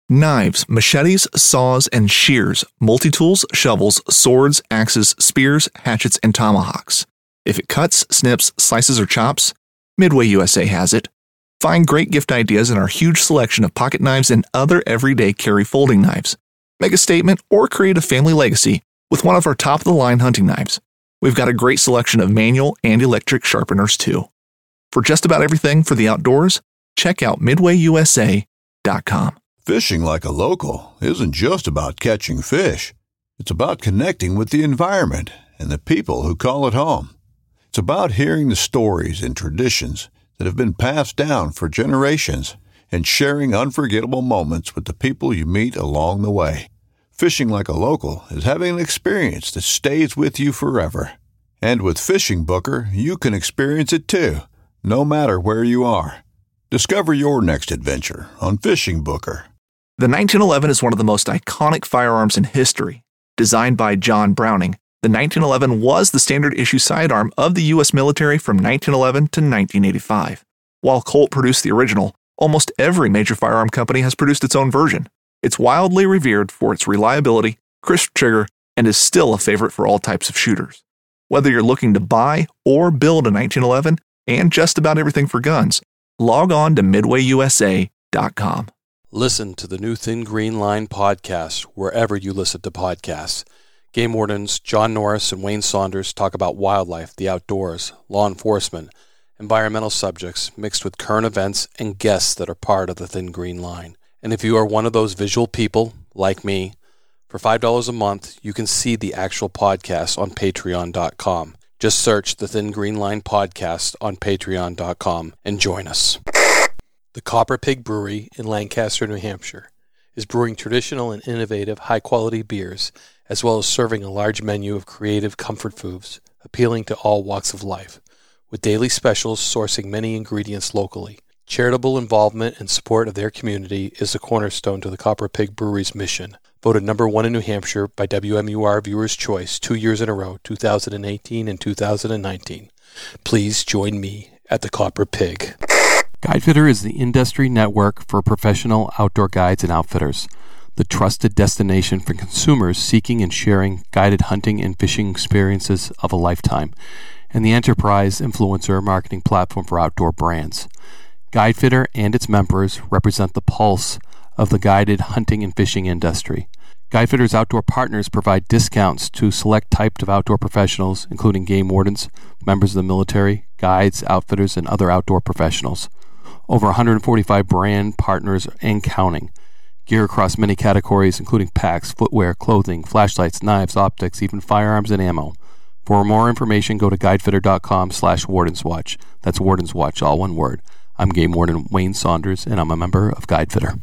Knives, machetes, saws, and shears, multi-tools, shovels, swords, axes, spears, hatchets, and tomahawks. If it cuts, snips, slices, or chops, Midway USA has it. Find great gift ideas in our huge selection of pocket knives and other everyday carry folding knives. Make a statement or create a family legacy with one of our top-of-the-line hunting knives. We've got a great selection of manual and electric sharpeners, too. For just about everything for the outdoors, check out MidwayUSA.com. Fishing like a local isn't just about catching fish. It's about connecting with the environment and the people who call it home. It's about hearing the stories and traditions that have been passed down for generations and sharing unforgettable moments with the people you meet along the way. Fishing like a local is having an experience that stays with you forever. And with Fishing Booker, you can experience it too, no matter where you are. Discover your next adventure on Fishing Booker. The 1911 is one of the most iconic firearms in history. Designed by John Browning, the 1911 was the standard issue sidearm of the U.S. military from 1911 to 1985. While Colt produced the original, almost every major firearm company has produced its own version. It's wildly revered for its reliability, crisp trigger, and is still a favorite for all types of shooters. Whether you're looking to buy or build a 1911 and just about everything for guns, log on to MidwayUSA.com. Listen to the new Thin Green Line podcast wherever you listen to podcasts. Game wardens John Norris and Wayne Saunders talk about wildlife, the outdoors, law enforcement, environmental subjects mixed with current events and guests that are part of the Thin Green Line. And if you are one of those visual people, like me, for $5 a month, you can see the actual podcast on Patreon.com. Just search the Thin Green Line podcast on Patreon.com and join us. The Copper Pig Brewery in Lancaster, New Hampshire, is brewing traditional and innovative high-quality beers, as well as serving a large menu of creative comfort foods, appealing to all walks of life, with daily specials sourcing many ingredients locally. Charitable involvement and support of their community is the cornerstone to the Copper Pig Brewery's mission. Voted number 1 in New Hampshire by WMUR Viewers' Choice 2 years in a row, 2018 and 2019. Please join me at the Copper Pig. Guidefitter is the industry network for professional outdoor guides and outfitters, the trusted destination for consumers seeking and sharing guided hunting and fishing experiences of a lifetime, and the enterprise influencer marketing platform for outdoor brands. Guidefitter and its members represent the pulse of the guided hunting and fishing industry. Guidefitter's outdoor partners provide discounts to select types of outdoor professionals, including game wardens, members of the military, guides, outfitters, and other outdoor professionals. Over 145 brand partners and counting. Gear across many categories, including packs, footwear, clothing, flashlights, knives, optics, even firearms and ammo. For more information, go to guidefitter.com/wardenswatch. That's Warden's Watch, all one word. I'm Game Warden Wayne Saunders, and I'm a member of Guidefitter.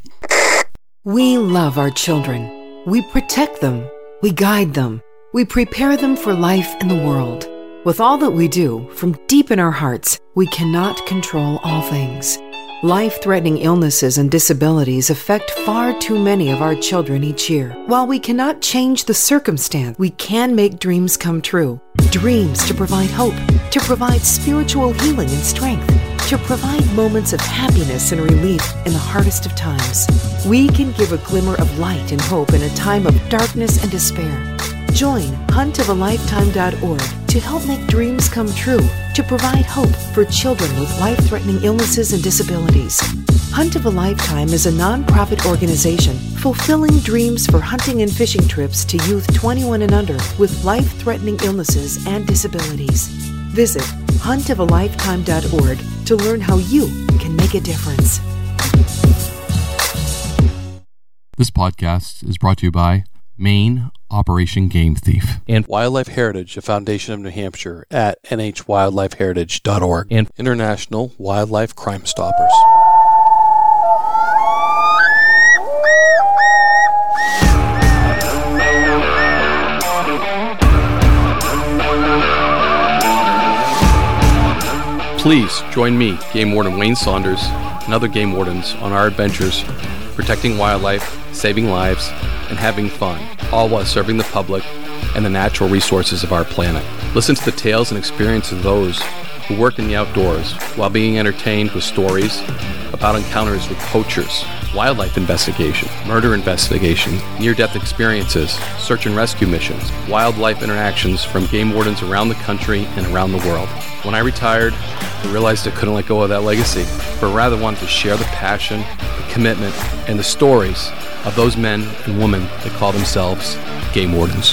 We love our children. We protect them. We guide them. We prepare them for life in the world. With all that we do, from deep in our hearts, we cannot control all things. Life-threatening illnesses and disabilities affect far too many of our children each year. While we cannot change the circumstance, we can make dreams come true. Dreams to provide hope, to provide spiritual healing and strength, to provide moments of happiness and relief in the hardest of times. We can give a glimmer of light and hope in a time of darkness and despair. Join huntofalifetime.org to help make dreams come true, to provide hope for children with life-threatening illnesses and disabilities. Hunt of a Lifetime is a non-profit organization fulfilling dreams for hunting and fishing trips to youth 21 and under with life-threatening illnesses and disabilities. Visit huntofalifetime.org to learn how you can make a difference. This podcast is brought to you by Maine Operation Game Thief and Wildlife Heritage, a foundation of New Hampshire at nhwildlifeheritage.org and International Wildlife Crime Stoppers. Please join me, Game Warden Wayne Saunders, and other game wardens on our adventures protecting wildlife, saving lives, and having fun, all while serving the public and the natural resources of our planet. Listen to the tales and experiences of those who work in the outdoors while being entertained with stories about encounters with poachers, wildlife investigation, murder investigation, near-death experiences, search and rescue missions, wildlife interactions from game wardens around the country and around the world. When I retired, I realized I couldn't let go of that legacy, but rather wanted to share the passion, the commitment, and the stories of those men and women that call themselves game wardens.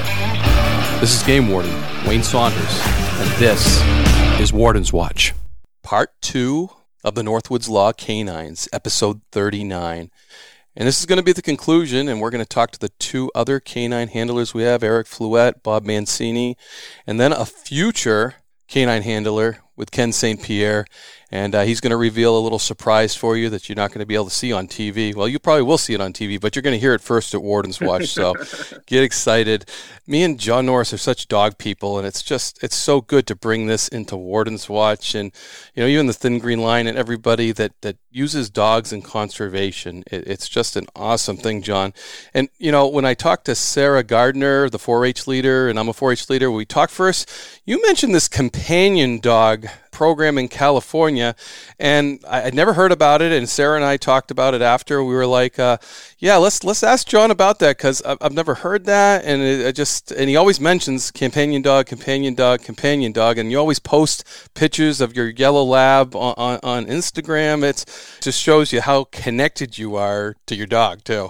This is Game Warden Wayne Saunders, and this is Warden's Watch. Part 2 of the Northwoods Law Canines, episode 39. And this is going to be the conclusion, and we're going to talk to the two other canine handlers we have, Eric Fluette, Bob Mancini, and then a future canine handler with Ken St. Pierre. And he's going to reveal a little surprise for you that you're not going to be able to see on TV. Well, you probably will see it on TV, but you're going to hear it first at Warden's Watch, so get excited. Me and John Norris are such dog people, and it's so good to bring this into Warden's Watch. And, you know, even the Thin Green Line and everybody that uses dogs in conservation, it's just an awesome thing, John. And, you know, when I talked to Sarah Gardner, the 4-H leader, and I'm a 4-H leader, we talked first, you mentioned this companion dog program in California, and I'd never heard about it, and Sarah and I talked about it after. We were like, yeah, let's ask John about that, because I've never heard that, and and he always mentions companion dog, and you always post pictures of your yellow lab on Instagram. It just shows you how connected you are to your dog, too.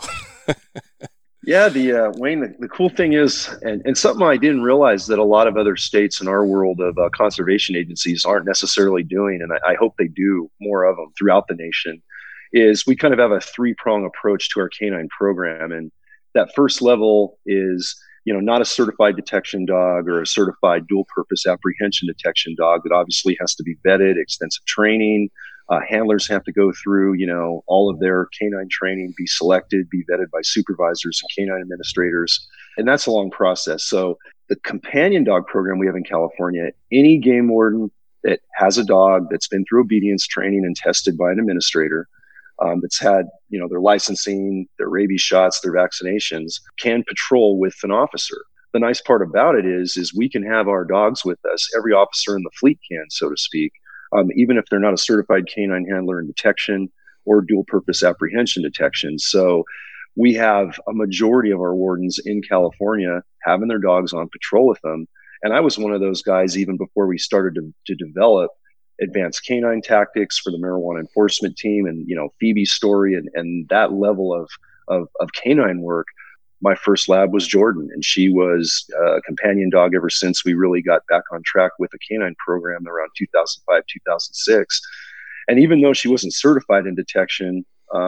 Yeah, Wayne, the cool thing is, and something I didn't realize that a lot of other states in our world of conservation agencies aren't necessarily doing, and I hope they do more of them throughout the nation, is we kind of have a 3-prong approach to our canine program. And that first level is, you know, not a certified detection dog or a certified dual purpose apprehension detection dog that obviously has to be vetted, extensive training. Handlers have to go through, you know, all of their canine training, be selected, be vetted by supervisors and canine administrators. And that's a long process. So the companion dog program we have in California, any game warden that has a dog that's been through obedience training and tested by an administrator, that's had, you know, their licensing, their rabies shots, their vaccinations, can patrol with an officer. The nice part about it is we can have our dogs with us. Every officer in the fleet can, so to speak. Even if they're not a certified canine handler in detection or dual purpose apprehension detection. So we have a majority of our wardens in California having their dogs on patrol with them. And I was one of those guys even before we started to develop advanced canine tactics for the marijuana enforcement team and, you know, Phoebe's story and that level of canine work. My first lab was Jordan, and she was a companion dog ever since we really got back on track with the canine program around 2005, 2006. And even though she wasn't certified in detection,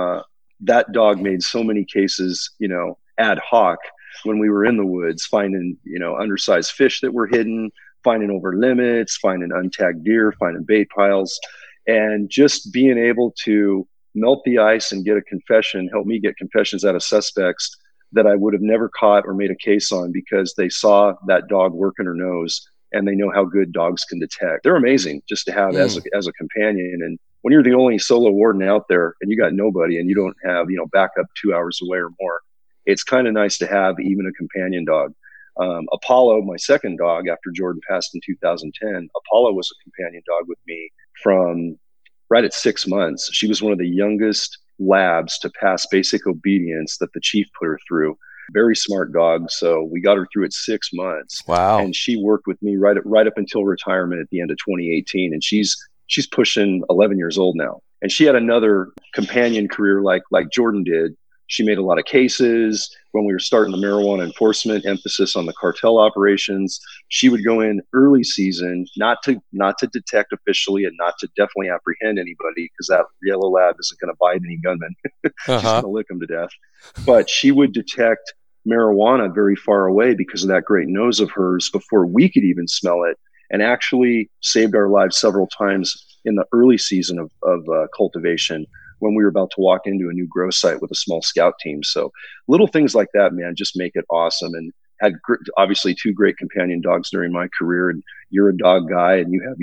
that dog made so many cases, you know, ad hoc when we were in the woods, finding, you know, undersized fish that were hidden, finding over limits, finding untagged deer, finding bait piles, and just being able to melt the ice and get a confession, help me get confessions out of suspects that I would have never caught or made a case on because they saw that dog working her nose and they know how good dogs can detect. They're amazing just to have as a companion. And when you're the only solo warden out there and you got nobody and you don't have, you know, backup 2 hours away or more, it's kind of nice to have even a companion dog. Apollo, my second dog after Jordan passed in 2010, Apollo was a companion dog with me from right at 6 months. She was one of the youngest labs to pass basic obedience that the chief put her through. Very smart dog. So we got her through at 6 months. Wow. And she worked with me right up until retirement at the end of 2018. And she's pushing 11 years old now. And she had another companion career like Jordan did. She made a lot of cases. When we were starting the marijuana enforcement, emphasis on the cartel operations, she would go in early season, not to detect officially and not to definitely apprehend anybody, because that yellow lab isn't going to bite any gunman. She's going to lick them to death. But she would detect marijuana very far away because of that great nose of hers before we could even smell it, and actually saved our lives several times in the early season of cultivation, when we were about to walk into a new grow site with a small scout team. So little things like that, man, just make it awesome. And had obviously 2 great companion dogs during my career. And you're a dog guy and you have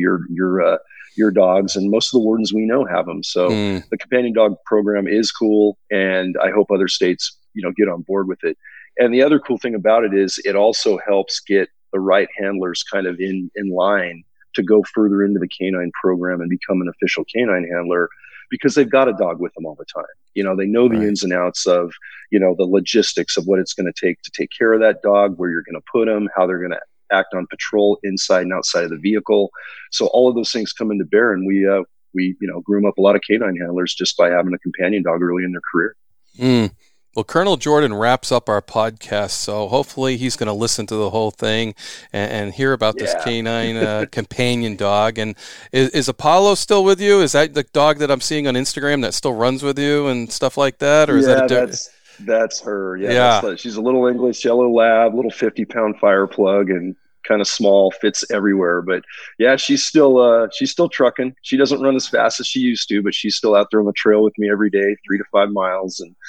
your dogs, and most of the wardens we know have them. So the companion dog program is cool. And I hope other states, you know, get on board with it. And the other cool thing about it is it also helps get the right handlers kind of in line to go further into the canine program and become an official canine handler, because they've got a dog with them all the time. They know the ins and outs of, the logistics of what it's going to take care of that dog, where you're going to put them, how they're going to act on patrol inside and outside of the vehicle. So all of those things come into bear, and we groom up a lot of canine handlers just by having a companion dog early in their career. Well, Colonel Jordan wraps up our podcast, so hopefully he's going to listen to the whole thing and hear about this canine companion dog. And is Apollo still with you? Is that the dog that I'm seeing on Instagram that still runs with you and stuff like that? Or is that that's her. Yeah. She's a little English yellow lab, little 50-pound fire plug, and kind of small, fits everywhere. But yeah, she's still trucking. She doesn't run as fast as she used to, but she's still out there on the trail with me every day, 3 to 5 miles, and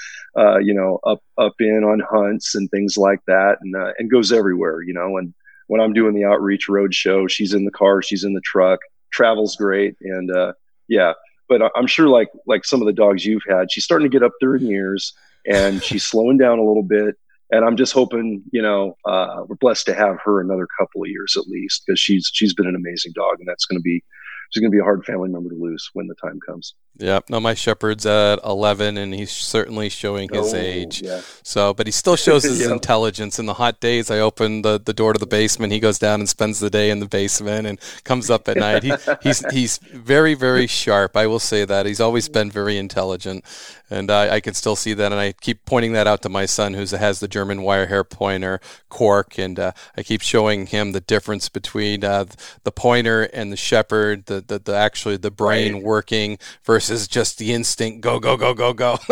up in on hunts and things like that, and goes everywhere. And when I'm doing the outreach road show, she's in the car, she's in the truck, travels great, and But I'm sure, like some of the dogs you've had, she's starting to get up there in years, and she's slowing down a little bit. And I'm just hoping, we're blessed to have her another couple of years at least, because she's been an amazing dog, and she's going to be a hard family member to lose when the time comes. Yeah. No, my Shepherd's at 11, and he's certainly showing his age. Yeah. So, but he still shows his intelligence. In the hot days, I open the door to the basement. He goes down and spends the day in the basement and comes up at night. He's very, very sharp. I will say that. He's always been very intelligent, and I can still see that. And I keep pointing that out to my son, who has the German wire hair pointer, Quark, and I keep showing him the difference between the pointer and the Shepherd, the brain working versus just the instinct, go, go, go, go, go.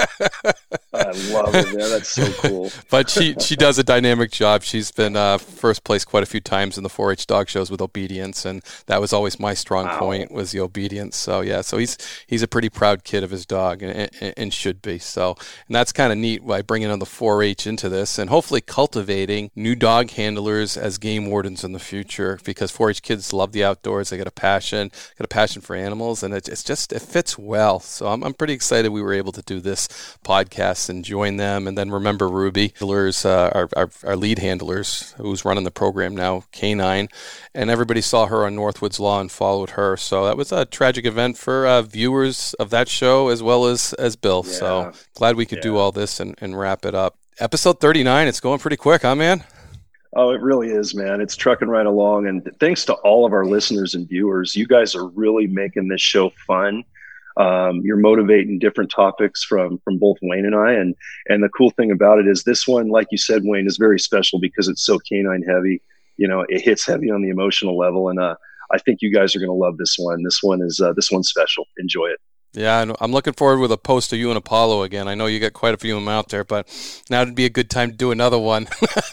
I love it, man. That's so cool. But she does a dynamic job. She's been first place quite a few times in the 4-H dog shows with obedience, and that was always my strong point, was the obedience. So yeah, so he's a pretty proud kid of his dog, and should be. So, and that's kind of neat by bringing on the 4-H into this, and hopefully cultivating new dog handlers as game wardens in the future, because 4-H kids love the outdoors. They got a passion for animals, and it fits well. So I'm pretty excited we were able to do this podcast and join them. And then remember Ruby, our lead handlers, who's running the program now, K9, and everybody saw her on Northwoods Law and followed her. So that was a tragic event for viewers of that show as well as Bill. Yeah. So glad we could do all this and wrap it up. Episode 39, it's going pretty quick, huh, man? Oh, it really is, man. It's trucking right along. And thanks to all of our listeners and viewers. You guys are really making this show fun. You're motivating different topics from both Wayne and I. And the cool thing about it is this one, like you said, Wayne, is very special because it's so canine heavy. It hits heavy on the emotional level. And I think you guys are going to love this one. This one's special. Enjoy it. Yeah, I'm looking forward with a post of you and Apollo again. I know you got quite a few of them out there, but now would be a good time to do another one.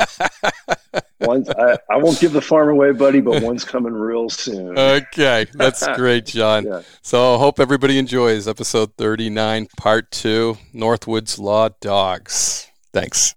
I won't give the farm away, buddy, but one's coming real soon. Okay, that's great, John. Yeah. So I hope everybody enjoys episode 39, part 2, Northwoods Law Dogs. Thanks.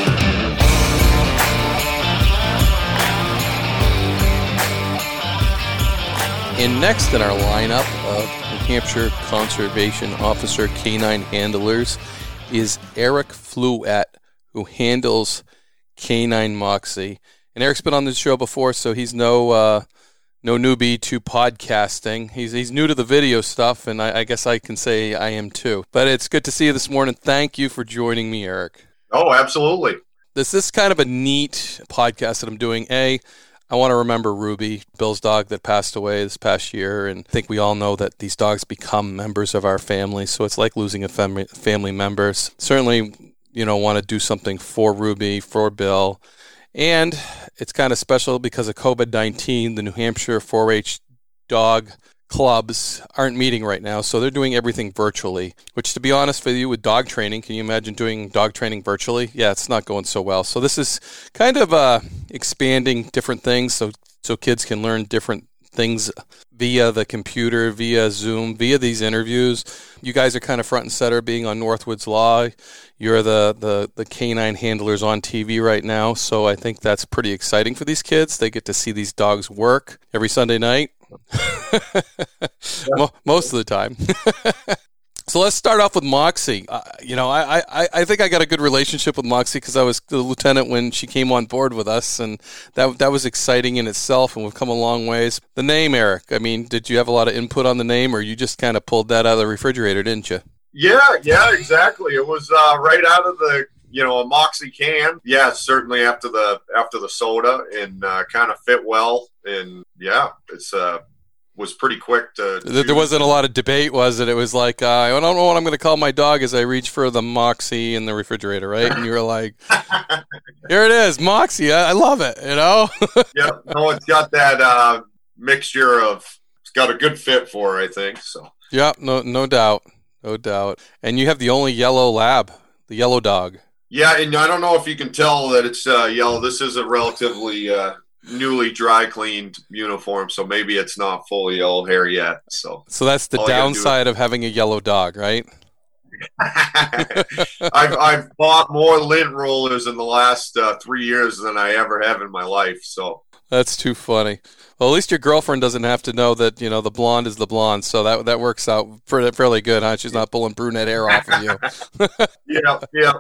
And next in our lineup of New Hampshire Conservation Officer Canine Handlers is Eric Fluette, who handles Canine Moxie. And Eric's been on this show before, so he's no newbie to podcasting. He's new to the video stuff, and I guess I can say I am too. But it's good to see you this morning. Thank you for joining me, Eric. Oh, absolutely. This is kind of a neat podcast that I'm doing. I want to remember Ruby, Bill's dog that passed away this past year, and I think we all know that these dogs become members of our family, so it's like losing a family member. Certainly, want to do something for Ruby, for Bill, and it's kind of special because of COVID-19. The New Hampshire 4-H dog clubs aren't meeting right now, so they're doing everything virtually, which, to be honest with you, with dog training, can you imagine doing dog training virtually? Yeah, it's not going so well. So this is kind of expanding different things so kids can learn different things via the computer, via Zoom, via these interviews. You guys are kind of front and center being on Northwoods Law. You're the canine handlers on TV right now, so I think that's pretty exciting for these kids. They get to see these dogs work every Sunday night. Most of the time. So let's start off with Moxie. I think I got a good relationship with Moxie because I was the lieutenant when she came on board with us, and that was exciting in itself, and we've come a long ways. The name, Eric, I mean, did you have a lot of input on the name, or you just kind of pulled that out of the refrigerator, didn't you? Yeah, exactly. It was right out of the a Moxie can. Yeah, certainly after the soda, and kind of fit well, and yeah, it's was pretty quick to choose. There wasn't a lot of debate, was it? It was like, I don't know what I'm going to call my dog as I reach for the Moxie in the refrigerator, right? And you were like, here it is, Moxie. I love it, Yeah, no, it's got that mixture of, it's got a good fit for her, I think. So. Yeah, no doubt. No doubt. And you have the only yellow lab, the yellow dog. Yeah, and I don't know if you can tell that it's yellow. This is a relatively newly dry cleaned uniform, so maybe it's not fully yellow hair yet. So that's the downside of having a yellow dog, right? I've bought more lint rollers in the last 3 years than I ever have in my life. So that's too funny. Well, at least your girlfriend doesn't have to know that the blonde is the blonde, so that works out fairly good, huh? She's not pulling brunette hair off of you. Yeah.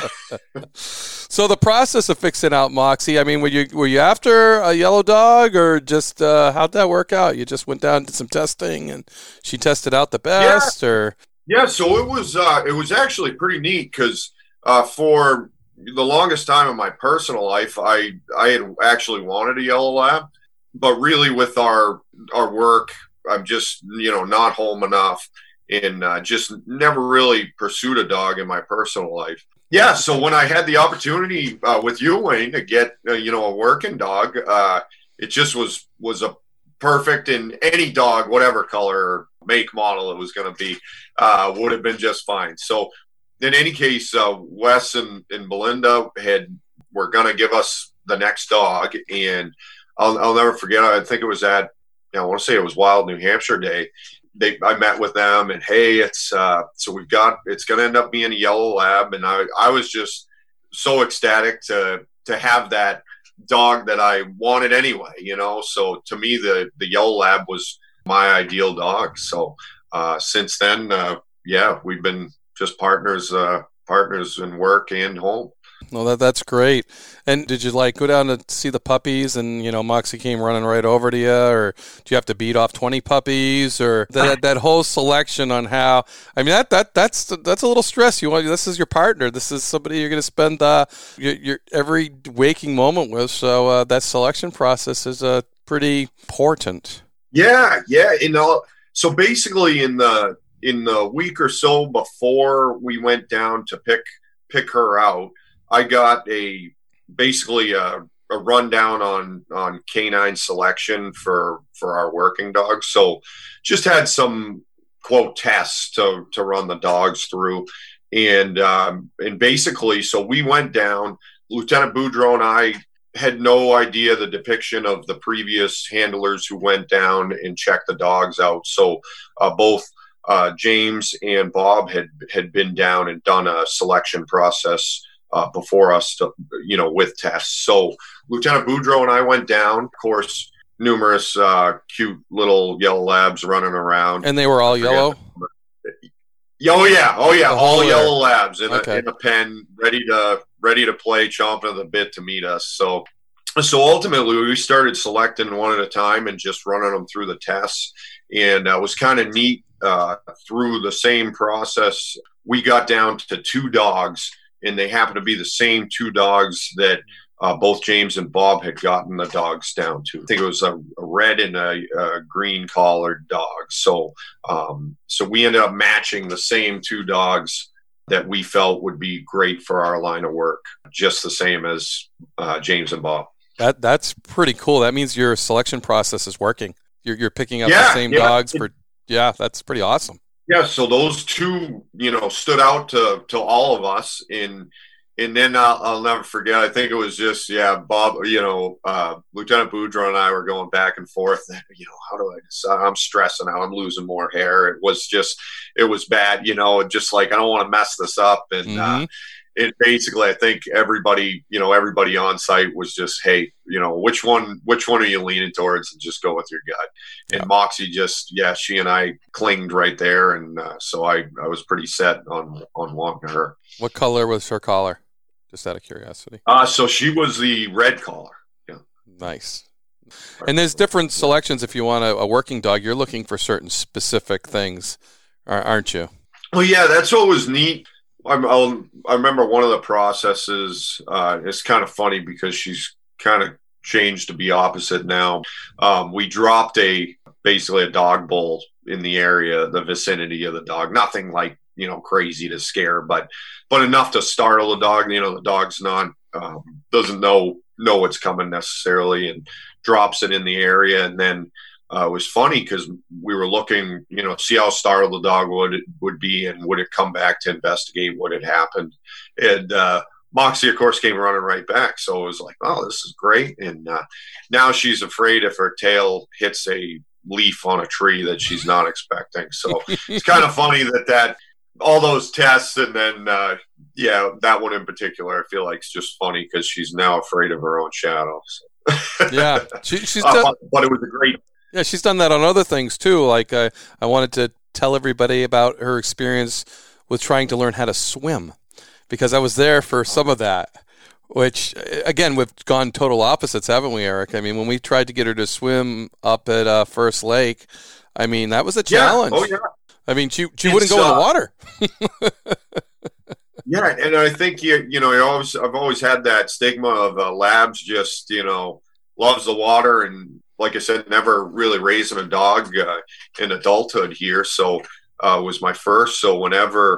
So the process of fixing out Moxie, I mean, were you after a yellow dog, or just how'd that work out? You just went down and did some testing, and she tested out the best, or? Yeah, so it was actually pretty neat because for the longest time in my personal life, I had actually wanted a yellow lab, but really with our work, I'm just not home enough, and just never really pursued a dog in my personal life. Yeah, so when I had the opportunity with you, Wayne, to get a working dog, it just was a perfect, in any dog, whatever color, make, model it was going to be, would have been just fine. So in any case, Wes and Belinda were going to give us the next dog, and I'll never forget. I think it was I want to say it was Wild New Hampshire Day. I met with them, and hey, it's going to end up being a yellow lab, and I was just so ecstatic to have that dog that I wanted anyway. So to me, the yellow lab was my ideal dog. So since then, we've been just partners in work and home. Well, that's great. And did you go down to see the puppies, and Moxie came running right over to you, or do you have to beat off 20 puppies, or that whole selection on how? I mean, that's a little stress. This is your partner. This is somebody you're going to spend your every waking moment with. So that selection process is pretty important. Yeah. So basically, in the week or so before we went down to pick her out, I got basically a rundown on canine selection for our working dogs. So just had some quote tests to run the dogs through, and basically, so we went down. Lieutenant Boudreau and I had no idea the depiction of the previous handlers who went down and checked the dogs out. So both James and Bob had been down and done a selection process before us, with tests. So Lieutenant Boudreau and I went down. Of course, numerous cute little yellow labs running around. And they were all yellow? Oh yeah, all yellow labs in a pen, ready to play, chomping at the bit to meet us. So ultimately, we started selecting one at a time and just running them through the tests. And it was kind of neat. Through the same process, we got down to 2 dogs, and they happened to be the same 2 dogs that both James and Bob had gotten the dogs down to. I think it was a red and a green collared dog. So we ended up matching the same 2 dogs that we felt would be great for our line of work, just the same as James and Bob. That's pretty cool. That means your selection process is working. You're picking up the same dogs for. Yeah, that's pretty awesome. Yeah, so those 2, stood out to all of us, and then I'll never forget. I think it was just Bob. Lieutenant Boudreau and I were going back and forth. How do I decide? I'm stressing out. I'm losing more hair. It was bad. Just like I don't want to mess this up, and it basically, I think everybody on site was just, hey, which one are you leaning towards, and just go with your gut. And Moxie she and I clinged right there. And so I was pretty set on wanting her. What color was her collar? Just out of curiosity. So she was the red collar. Yeah. Nice. And there's different selections. If you want a working dog, you're looking for certain specific things, aren't you? Well, yeah, that's what was neat. I remember one of the processes. It's kind of funny because she's kind of changed to be opposite now. We dropped basically a dog bowl in the area, the vicinity of the dog. Nothing like crazy to scare, but enough to startle the dog. The dog's not doesn't know what's coming necessarily, and drops it in the area. And then it was funny because we were looking, see how startled the dog would be, and would it come back to investigate what had happened. And Moxie, of course, came running right back. So it was like, oh, this is great. And now she's afraid if her tail hits a leaf on a tree that she's not expecting. So it's kind of funny that all those tests, and then that one in particular, I feel like it's just funny because she's now afraid of her own shadow. So. Yeah, she's done, but it was a great. Yeah, she's done that on other things too. Like I wanted to tell everybody about her experience with trying to learn how to swim, because I was there for some of that. Which, again, we've gone total opposites, haven't we, Eric? I mean, when we tried to get her to swim up at First Lake, I mean, that was a challenge. Yeah. Oh, yeah. I mean, she wouldn't go in the water. Yeah, and I think I've always had that stigma of labs just loves the water, and like I said, never really raising a dog in adulthood here. So was my first. So whenever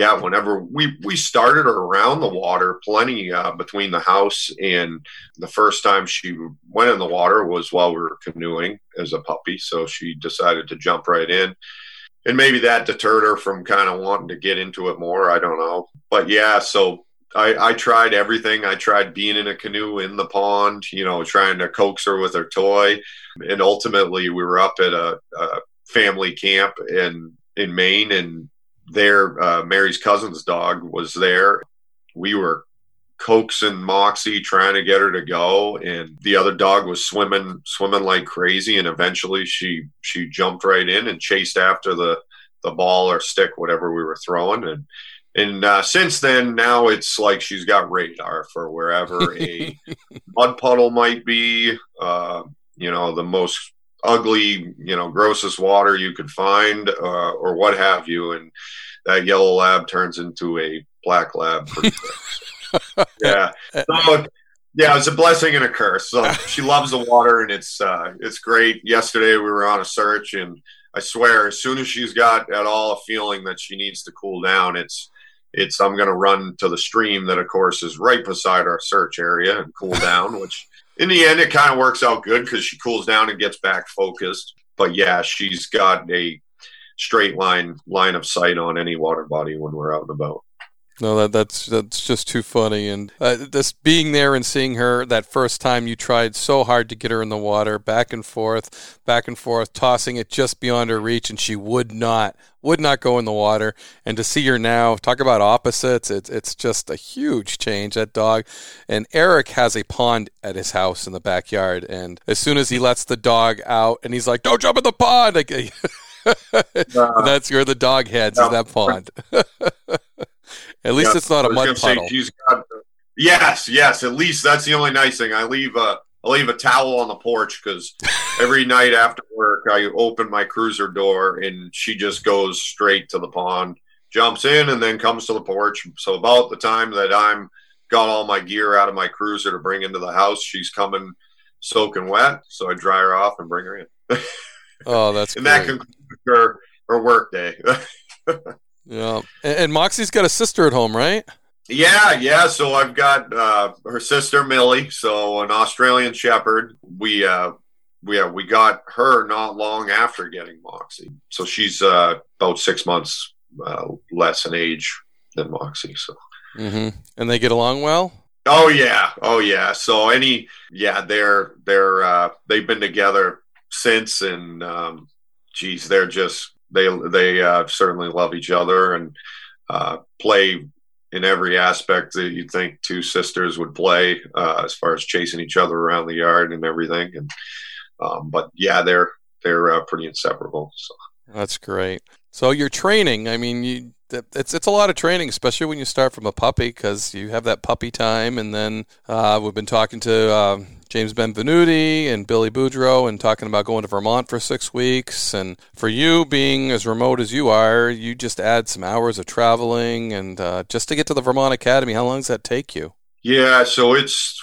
we started her around the water, plenty between the house, and the first time she went in the water was while we were canoeing as a puppy. So she decided to jump right in. And maybe that deterred her from kind of wanting to get into it more. I don't know. But yeah, so I tried everything. I tried being in a canoe in the pond, trying to coax her with her toy. And ultimately we were up at a family camp in Maine, and there, Mary's cousin's dog was there. We were coaxing Moxie, trying to get her to go, and the other dog was swimming like crazy, and eventually she jumped right in and chased after the ball or stick, whatever we were throwing. And since then, now it's like she's got radar for wherever a mud puddle might be, the most ugly, grossest water you could find, or what have you, and that yellow lab turns into a black lab pretty quick. Yeah. So, yeah, it's a blessing and a curse. So she loves the water, and it's great. Yesterday we were on a search, and I swear, as soon as she's got at all a feeling that she needs to cool down, it's I'm going to run to the stream that, of course, is right beside our search area and cool down, which in the end, it kind of works out good because she cools down and gets back focused. But yeah, she's got a straight line of sight on any water body when we're out and about. No, that's just too funny. And this being there and seeing her that first time, you tried so hard to get her in the water, back and forth, tossing it just beyond her reach, and she would not go in the water. And to see her now, talk about opposites, it's just a huge change, that dog. And Eric has a pond at his house in the backyard, and as soon as he lets the dog out, and he's like, "Don't jump in the pond!" That's where the dog heads, is that pond. At least it's not a mud puddle. Yes. At least that's the only nice thing. I leave a towel on the porch because every night after work I open my cruiser door and she just goes straight to the pond, jumps in, and then comes to the porch. So about the time that I'm got all my gear out of my cruiser to bring into the house, she's coming soaking wet. So I dry her off and bring her in. Oh, that's and great. That concludes her work day. Yeah, and Moxie's got a sister at home, right? Yeah. So I've got her sister Millie, so an Australian Shepherd. We got her not long after getting Moxie, so she's about 6 months less in age than Moxie. So, And they get along well. Oh yeah. So they've been together since, and they're just. They certainly love each other and play in every aspect that you'd think two sisters would play, as far as chasing each other around the yard and everything. And but yeah, they're pretty inseparable. So that's great. So your training, I mean, it's a lot of training, especially when you start from a puppy, because you have that puppy time, and then we've been talking to James Benvenuti and Billy Boudreau and talking about going to Vermont for 6 weeks. And for you, being as remote as you are, you just add some hours of traveling, and just to get to the Vermont Academy, how long does that take you? Yeah, so it's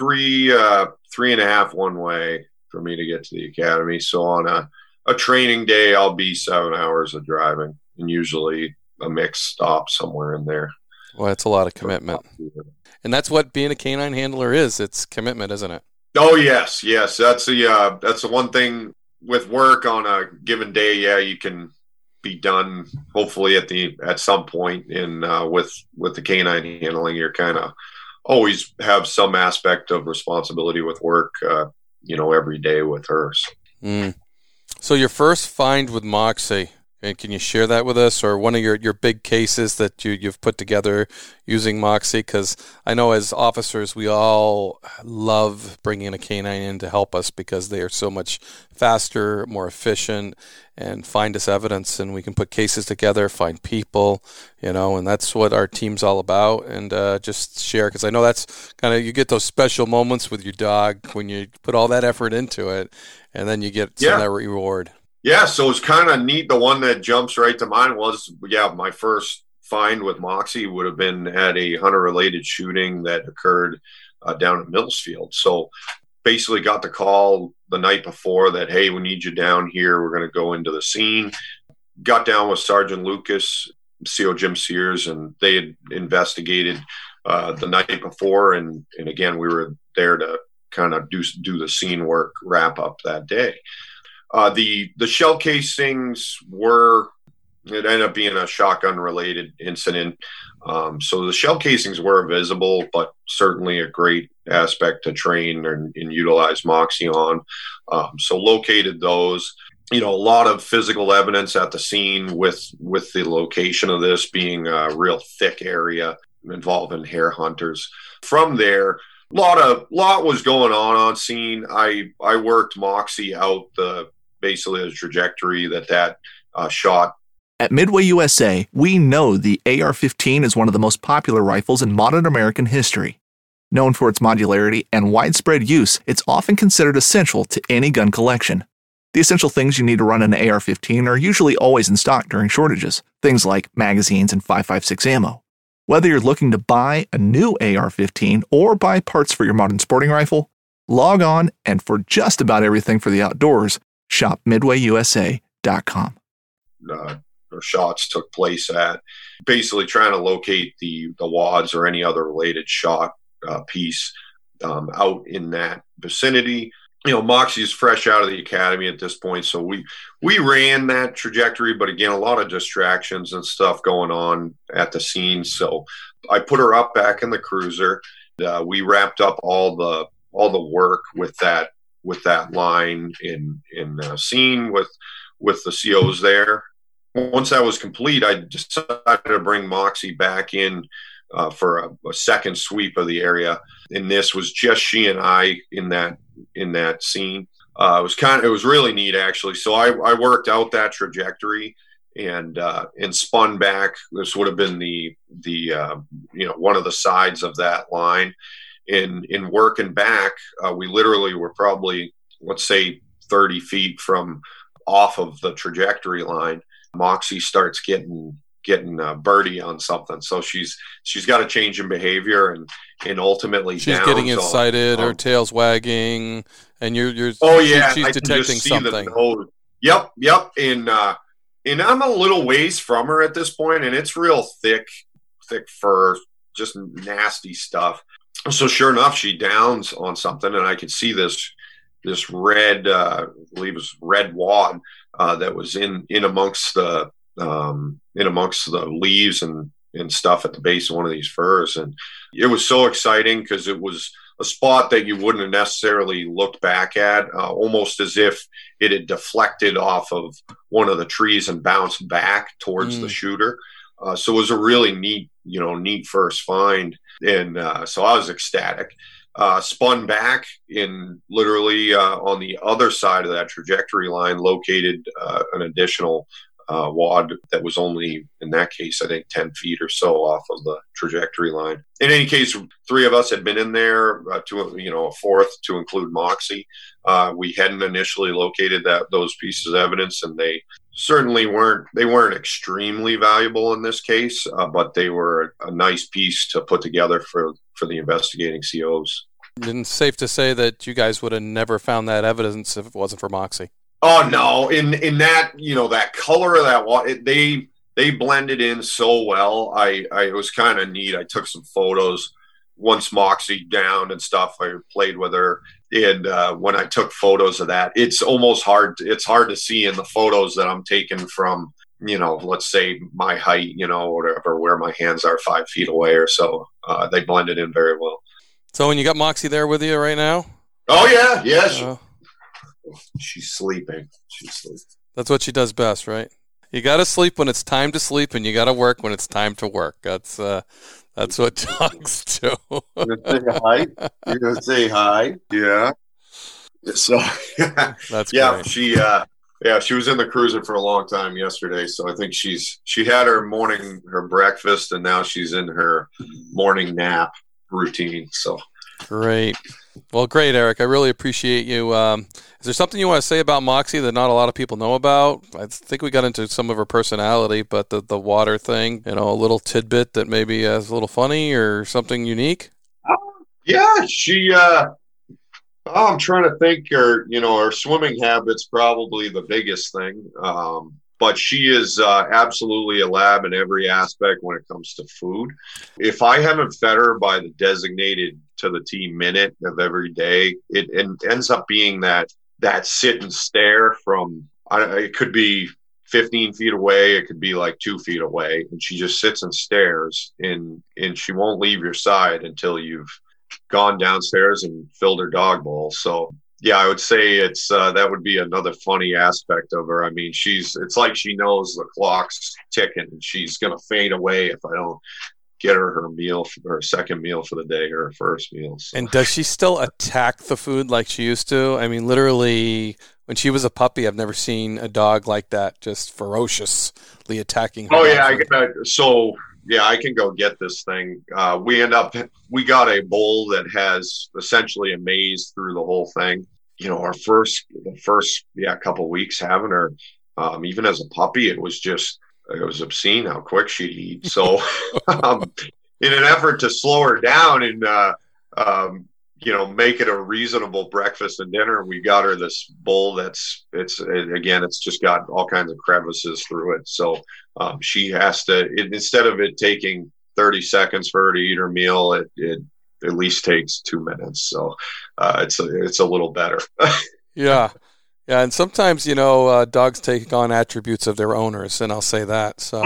3.5 one way for me to get to the academy. So on a training day, I'll be 7 hours of driving, and usually a mixed stop somewhere in there. Well, that's a lot of commitment. And that's what being a canine handler is. It's commitment, isn't it? Oh, yes. That's the one thing with work on a given day. Yeah, you can be done hopefully at some point. In with the canine handling, you're kind of always have some aspect of responsibility with work, every day with hers. So your first find with Moxie, can you share that with us, or one of your big cases that you've put together using Moxie? Because I know as officers, we all love bringing a canine in to help us because they are so much faster, more efficient, and find us evidence, and we can put cases together, find people, and that's what our team's all about. And just share, because I know that's kind of, you get those special moments with your dog when you put all that effort into it, and then you get some of that reward. Yeah, so it's kind of neat. The one that jumps right to mind was, my first find with Moxie would have been at a hunter-related shooting that occurred down in Millsfield. So basically got the call the night before that, hey, we need you down here. We're going to go into the scene. Got down with Sergeant Lucas, CO Jim Sears, and they had investigated the night before. And again, we were there to kind of do the scene work, wrap up that day. The shell casings it ended up being a shotgun related incident. So the shell casings were visible, but certainly a great aspect to train and utilize Moxie on. So located those, a lot of physical evidence at the scene with the location of this being a real thick area involving hare hunters. From there, lot was going on scene. I worked Moxie out basically the trajectory that shot. At Midway USA, we know the AR-15 is one of the most popular rifles in modern American history. Known for its modularity and widespread use, it's often considered essential to any gun collection. The essential things you need to run an AR-15 are usually always in stock during shortages, things like magazines and 5.56 ammo. Whether you're looking to buy a new AR-15 or buy parts for your modern sporting rifle, log on, and for just about everything for the outdoors, shop MidwayUSA.com. Shots took place at basically trying to locate the wads or any other related shot piece out in that vicinity. Moxie is fresh out of the academy at this point, so we ran that trajectory, but again, a lot of distractions and stuff going on at the scene. So I put her up back in the cruiser. We wrapped up all the work with that line in scene with the COs there. Once that was complete, I decided to bring Moxie back in for a second sweep of the area. And this was just she and I in that scene. It was really neat, actually. So I worked out that trajectory and spun back. This would have been the one of the sides of that line. In working back, we literally were probably, let's say, 30 feet from off of the trajectory line. Moxie starts getting birdie on something, so she's got a change in behavior and ultimately she's getting excited, her tail's wagging, and she's detecting something. Yep, and I'm a little ways from her at this point, and it's real thick fur, just nasty stuff. So sure enough, she downs on something, and I could see this red, I believe it was red wad. That was in amongst the leaves and stuff at the base of one of these furs, and it was so exciting because it was a spot that you wouldn't have necessarily looked back at, almost as if it had deflected off of one of the trees and bounced back towards the shooter. So it was a really neat first find. And so I was ecstatic. Spun back in literally on the other side of that trajectory line, located an additional wad that was only, in that case, I think 10 feet or so off of the trajectory line. In any case, 3 of us had been in there to a fourth to include Moxie. We hadn't initially located those pieces of evidence, and they certainly weren't extremely valuable in this case, but they were a nice piece to put together for the investigating COs. And it's safe to say that you guys would have never found that evidence if it wasn't for Moxie. Oh no! In that that color of that water, they blended in so well. It was kind of neat. I took some photos once Moxie downed and stuff. I played with her, and when I took photos of that, it's almost hard. It's hard to see in the photos that I'm taking from let's say my height, whatever, where my hands are 5 feet away or so. They blended in very well. So when you got Moxie there with you right now? Oh yeah. She's sleeping. That's what she does best, right? You got to sleep when it's time to sleep, and you got to work when it's time to work. That's what dogs do. You gonna say hi? Yeah. So that's great. She she was in the cruiser for a long time yesterday, so I think she had her breakfast, and now she's in her morning nap routine. So great. Well, great, Eric. I really appreciate you. Is there something you want to say about Moxie that not a lot of people know about? I think we got into some of her personality, but the water thing, a little tidbit that maybe is a little funny or something unique? Yeah, she, I'm trying to think, her swimming habits probably the biggest thing. But she is absolutely a lab in every aspect when it comes to food. If I haven't fed her by the designated to the T minute of every day, it ends up being that sit and stare from, it could be 15 feet away, it could be like 2 feet away, and she just sits and stares, and she won't leave your side until you've gone downstairs and filled her dog bowl. So yeah, I would say it's that would be another funny aspect of her. I mean, it's like she knows the clock's ticking, and she's going to fade away if I don't get her meal, her second meal for the day, or her first meal. So. And does she still attack the food like she used to? I mean, literally, when she was a puppy, I've never seen a dog like that, just ferociously attacking her. Oh yeah, I can go get this thing. We got a bowl that has essentially a maze through the whole thing. The first couple of weeks having her, even as a puppy, it was obscene how quick she'd eat. So in an effort to slow her down and make it a reasonable breakfast and dinner, we got her this bowl it's just got all kinds of crevices through it. So she has to, instead of it taking 30 seconds for her to eat her meal, it at least takes 2 minutes. So it's a little better. Yeah. Yeah, and sometimes, dogs take on attributes of their owners, and I'll say that. So,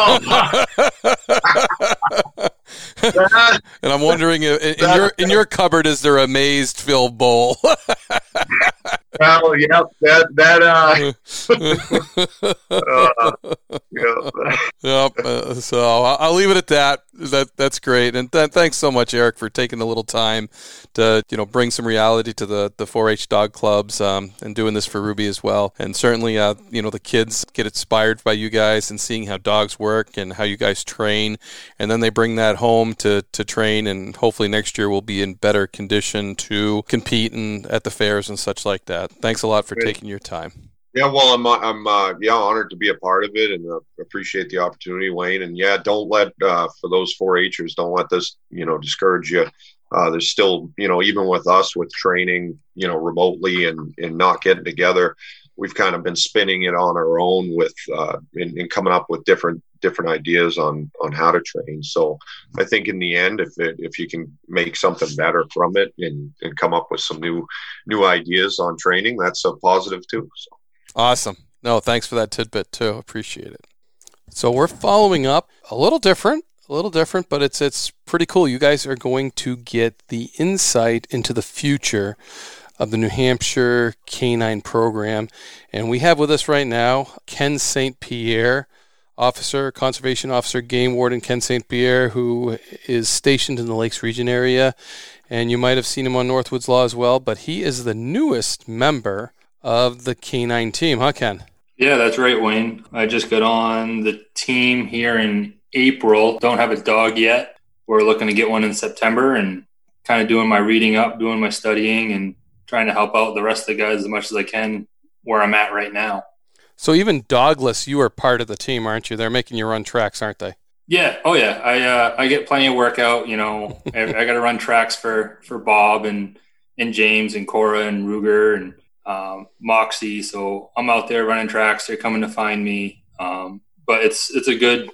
and I'm wondering, in your cupboard, is there a maze-filled bowl? Well, yeah, so I'll leave it at that. That's great, and thanks so much, Eric, for taking a little time to bring some reality to the 4-H dog clubs, and doing this for Ruby as well. And certainly, the kids get inspired by you guys and seeing how dogs work and how you guys train, and then they bring that home to train, and hopefully next year we'll be in better condition to compete at the fairs and such like that. Thanks a lot for taking your time. Yeah, well, I'm honored to be a part of it, and appreciate the opportunity, Wayne. And yeah, don't let for those 4-H'ers, don't let this discourage you. There's still even with us with training remotely and not getting together, we've kind of been spinning it on our own with and coming up with different ideas on how to train. So I think in the end, if you can make something better from it and come up with some new ideas on training, that's a positive too. So. Awesome. No, thanks for that tidbit too. Appreciate it. So we're following up a little different, but it's pretty cool. You guys are going to get the insight into the future of the New Hampshire Canine Program. And we have with us right now Ken St. Pierre conservation officer, game warden Ken St. Pierre, who is stationed in the Lakes Region area. And you might have seen him on Northwoods Law as well, but he is the newest member of the K9 team, huh, Ken? Yeah, that's right, Wayne. I just got on the team here in April. Don't have a dog yet. We're looking to get one in September, and kind of doing my reading up, doing my studying, and trying to help out the rest of the guys as much as I can where I'm at right now. So even dogless, you are part of the team, aren't you? They're making you run tracks, aren't they? Yeah. Oh, yeah. I get plenty of workout. You know, I got to run tracks for Bob and James and Cora and Ruger and Moxie. So I'm out there running tracks. They're coming to find me. But it's a good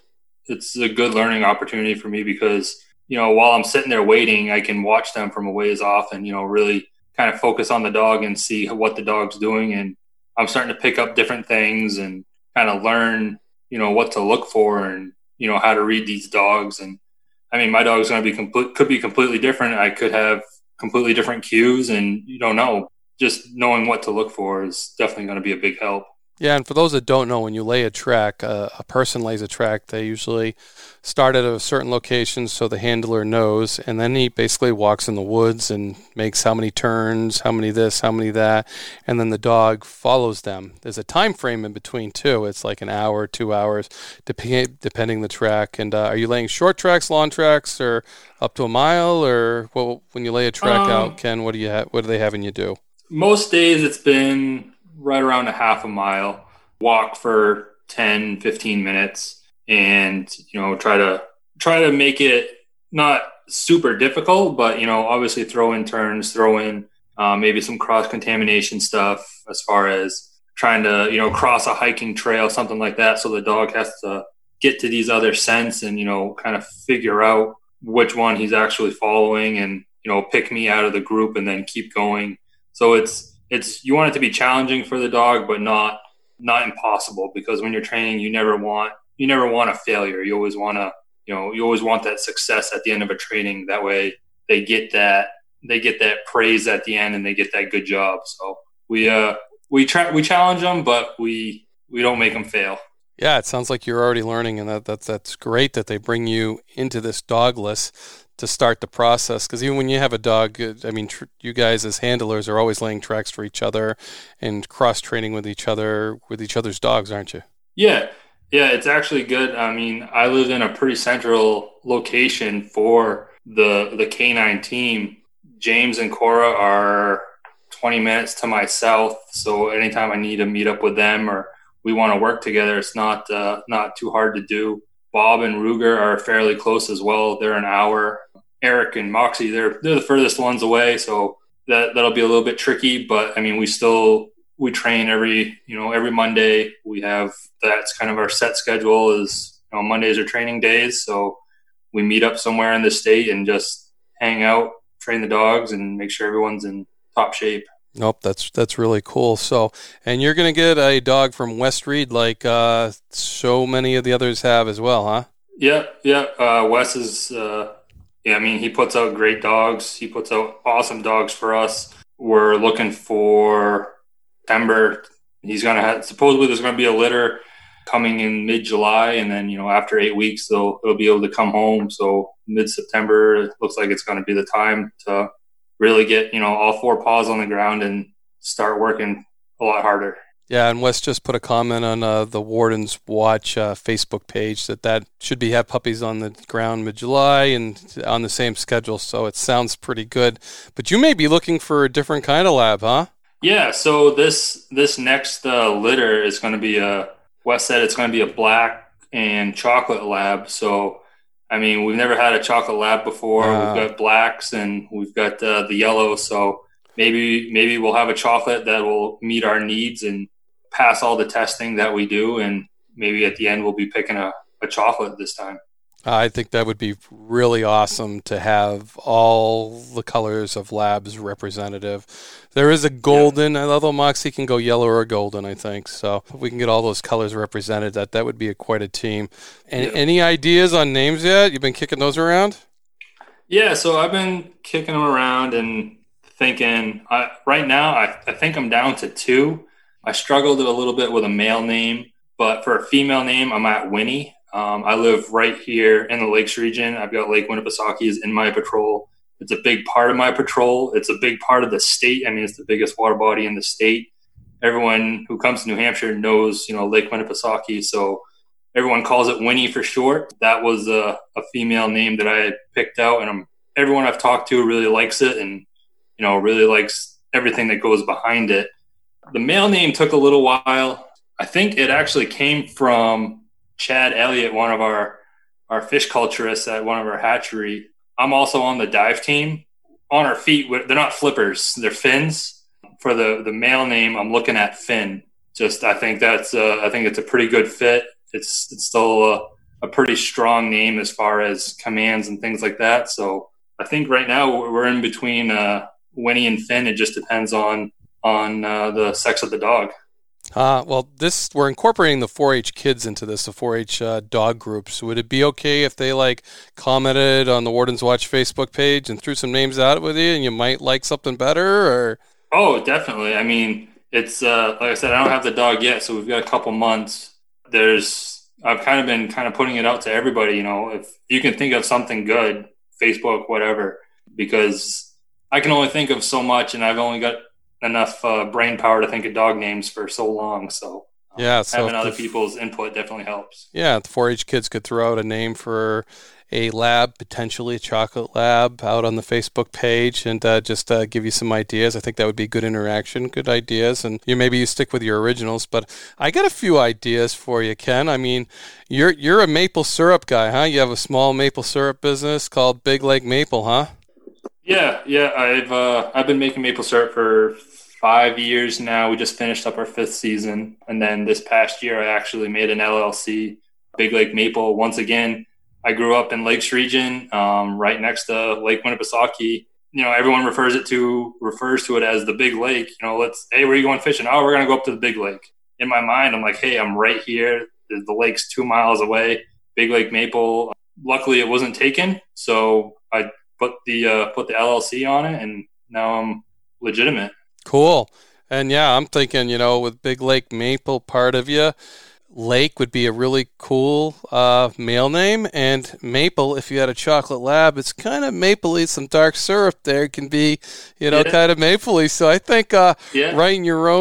learning opportunity for me because, you know, while I'm sitting there waiting, I can watch them from a ways off and, you know, really kind of focus on the dog and see what the dog's doing. And I'm starting to pick up different things and kind of learn, you know, what to look for and, you know, how to read these dogs. And I mean, my dog's going to be could be completely different. I could have completely different cues, and you don't know. Just knowing what to look for is definitely going to be a big help. Yeah, and for those that don't know, when you lay a track, a person lays a track, they usually start at a certain location so the handler knows, and then he basically walks in the woods and makes how many turns, how many this, how many that, and then the dog follows them. There's a time frame in between, too. It's like an hour, 2 hours, depending the track. And are you laying short tracks, long tracks, or up to a mile? Or when you lay a track out, Ken, what do they having you do? Most days it's been right around a half a mile, walk for 10, 15 minutes, and, you know, try to make it not super difficult, but, you know, obviously throw in turns, throw in maybe some cross-contamination stuff as far as trying to, you know, cross a hiking trail, something like that. So the dog has to get to these other scents and, you know, kind of figure out which one he's actually following and, you know, pick me out of the group and then keep going. So it's you want it to be challenging for the dog, but not impossible, because when you're training, you never want a failure. You always want that success at the end of a training. That way they get that praise at the end and they get that good job. So we challenge them, but we don't make them fail. Yeah, it sounds like you're already learning, and that's great that they bring you into this dogless to start the process, because even when you have a dog, I mean, you guys as handlers are always laying tracks for each other and cross-training with each other's dogs, aren't you? Yeah, it's actually good. I mean, I live in a pretty central location for the K9 team. James and Cora are 20 minutes to my south, so anytime I need to meet up with them or we want to work together, it's not too hard to do. Bob and Ruger are fairly close as well. They're an hour. Eric and Moxie, they're the furthest ones away, so that'll be a little bit tricky. But I mean, we train every Monday. That's kind of our set schedule. Is, you know, Mondays are training days, so we meet up somewhere in the state and just hang out, train the dogs, and make sure everyone's in top shape. Nope, that's really cool. So, and you're going to get a dog from West Reed like so many of the others have as well, huh? Yeah. Wes is, I mean, he puts out great dogs. He puts out awesome dogs for us. We're looking for September. Supposedly there's going to be a litter coming in mid-July, and then, you know, after 8 weeks, they'll be able to come home. So mid-September, it looks like it's going to be the time to really get, you know, all four paws on the ground and start working a lot harder. Yeah, and Wes just put a comment on the Warden's Watch Facebook page that should have puppies on the ground mid-July and on the same schedule, so it sounds pretty good. But you may be looking for a different kind of lab, huh? Yeah, so this next litter is going to be Wes said it's going to be a black and chocolate lab. So, I mean, we've never had a chocolate lab before. We've got blacks and we've got the yellow. So maybe we'll have a chocolate that will meet our needs and pass all the testing that we do. And maybe at the end we'll be picking a chocolate this time. I think that would be really awesome to have all the colors of labs representative. There is a golden, although Moxie can go yellow or golden, I think. So if we can get all those colors represented, that would be quite a team. Any ideas on names yet? You've been kicking those around? Yeah, so I've been kicking them around and thinking. Right now, I think I'm down to 2. I struggled a little bit with a male name. But for a female name, I'm at Winnie. I live right here in the Lakes region. I've got Lake Winnipesaukee is in my patrol. It's a big part of my patrol. It's a big part of the state. I mean, it's the biggest water body in the state. Everyone who comes to New Hampshire knows, Lake Winnipesaukee. So everyone calls it Winnie for short. That was a female name that I had picked out, and everyone I've talked to really likes it and, really likes everything that goes behind it. The male name took a little while. I think it actually came from Chad Elliott, one of our fish culturists at one of our hatchery. I'm also on the dive team. On our feet, they're not flippers, they're fins. For the male name, I'm looking at Finn. I think it's a pretty good fit. It's still a pretty strong name as far as commands and things like that. So I think right now we're in between Winnie and Finn. It just depends on the sex of the dog. We're incorporating the 4-H kids into this, the 4-H dog groups. Would it be okay if they commented on the Warden's Watch Facebook page and threw some names out with you, and you might like something better? Or Oh, definitely. I mean, it's like I said, I don't have the dog yet, so we've got a couple months. I've been putting it out to everybody. If you can think of something good, Facebook, whatever, because I can only think of so much, and I've only got enough brain power to think of dog names for so long. So having other people's input definitely helps. Yeah, the 4-H kids could throw out a name for a lab, potentially a chocolate lab, out on the Facebook page, and just give you some ideas. I think that would be good interaction, good ideas, and maybe you stick with your originals. But I got a few ideas for you, Ken. I mean, you're a maple syrup guy, huh? You have a small maple syrup business called Big Lake Maple, huh? Yeah. I've been making maple syrup for 5 years now. We just finished up our 5th season, and then this past year I actually made an LLC, Big Lake Maple. Once again, I grew up in Lakes region, right next to Lake Winnipesaukee. Everyone refers to it as the Big Lake. Hey, where are you going fishing? Oh, we're going to go up to the Big Lake. In my mind, I'm like, hey, I'm right here. The lake's 2 miles away. Big Lake Maple. Luckily, it wasn't taken, so I put the LLC on it, and now I'm legitimate. Cool. And yeah, I'm thinking, with Big Lake Maple part of you, Lake would be a really cool male name, and Maple, if you had a chocolate lab, it's kind of mapley. Some dark syrup there can be, kind of mapley. So I think write in your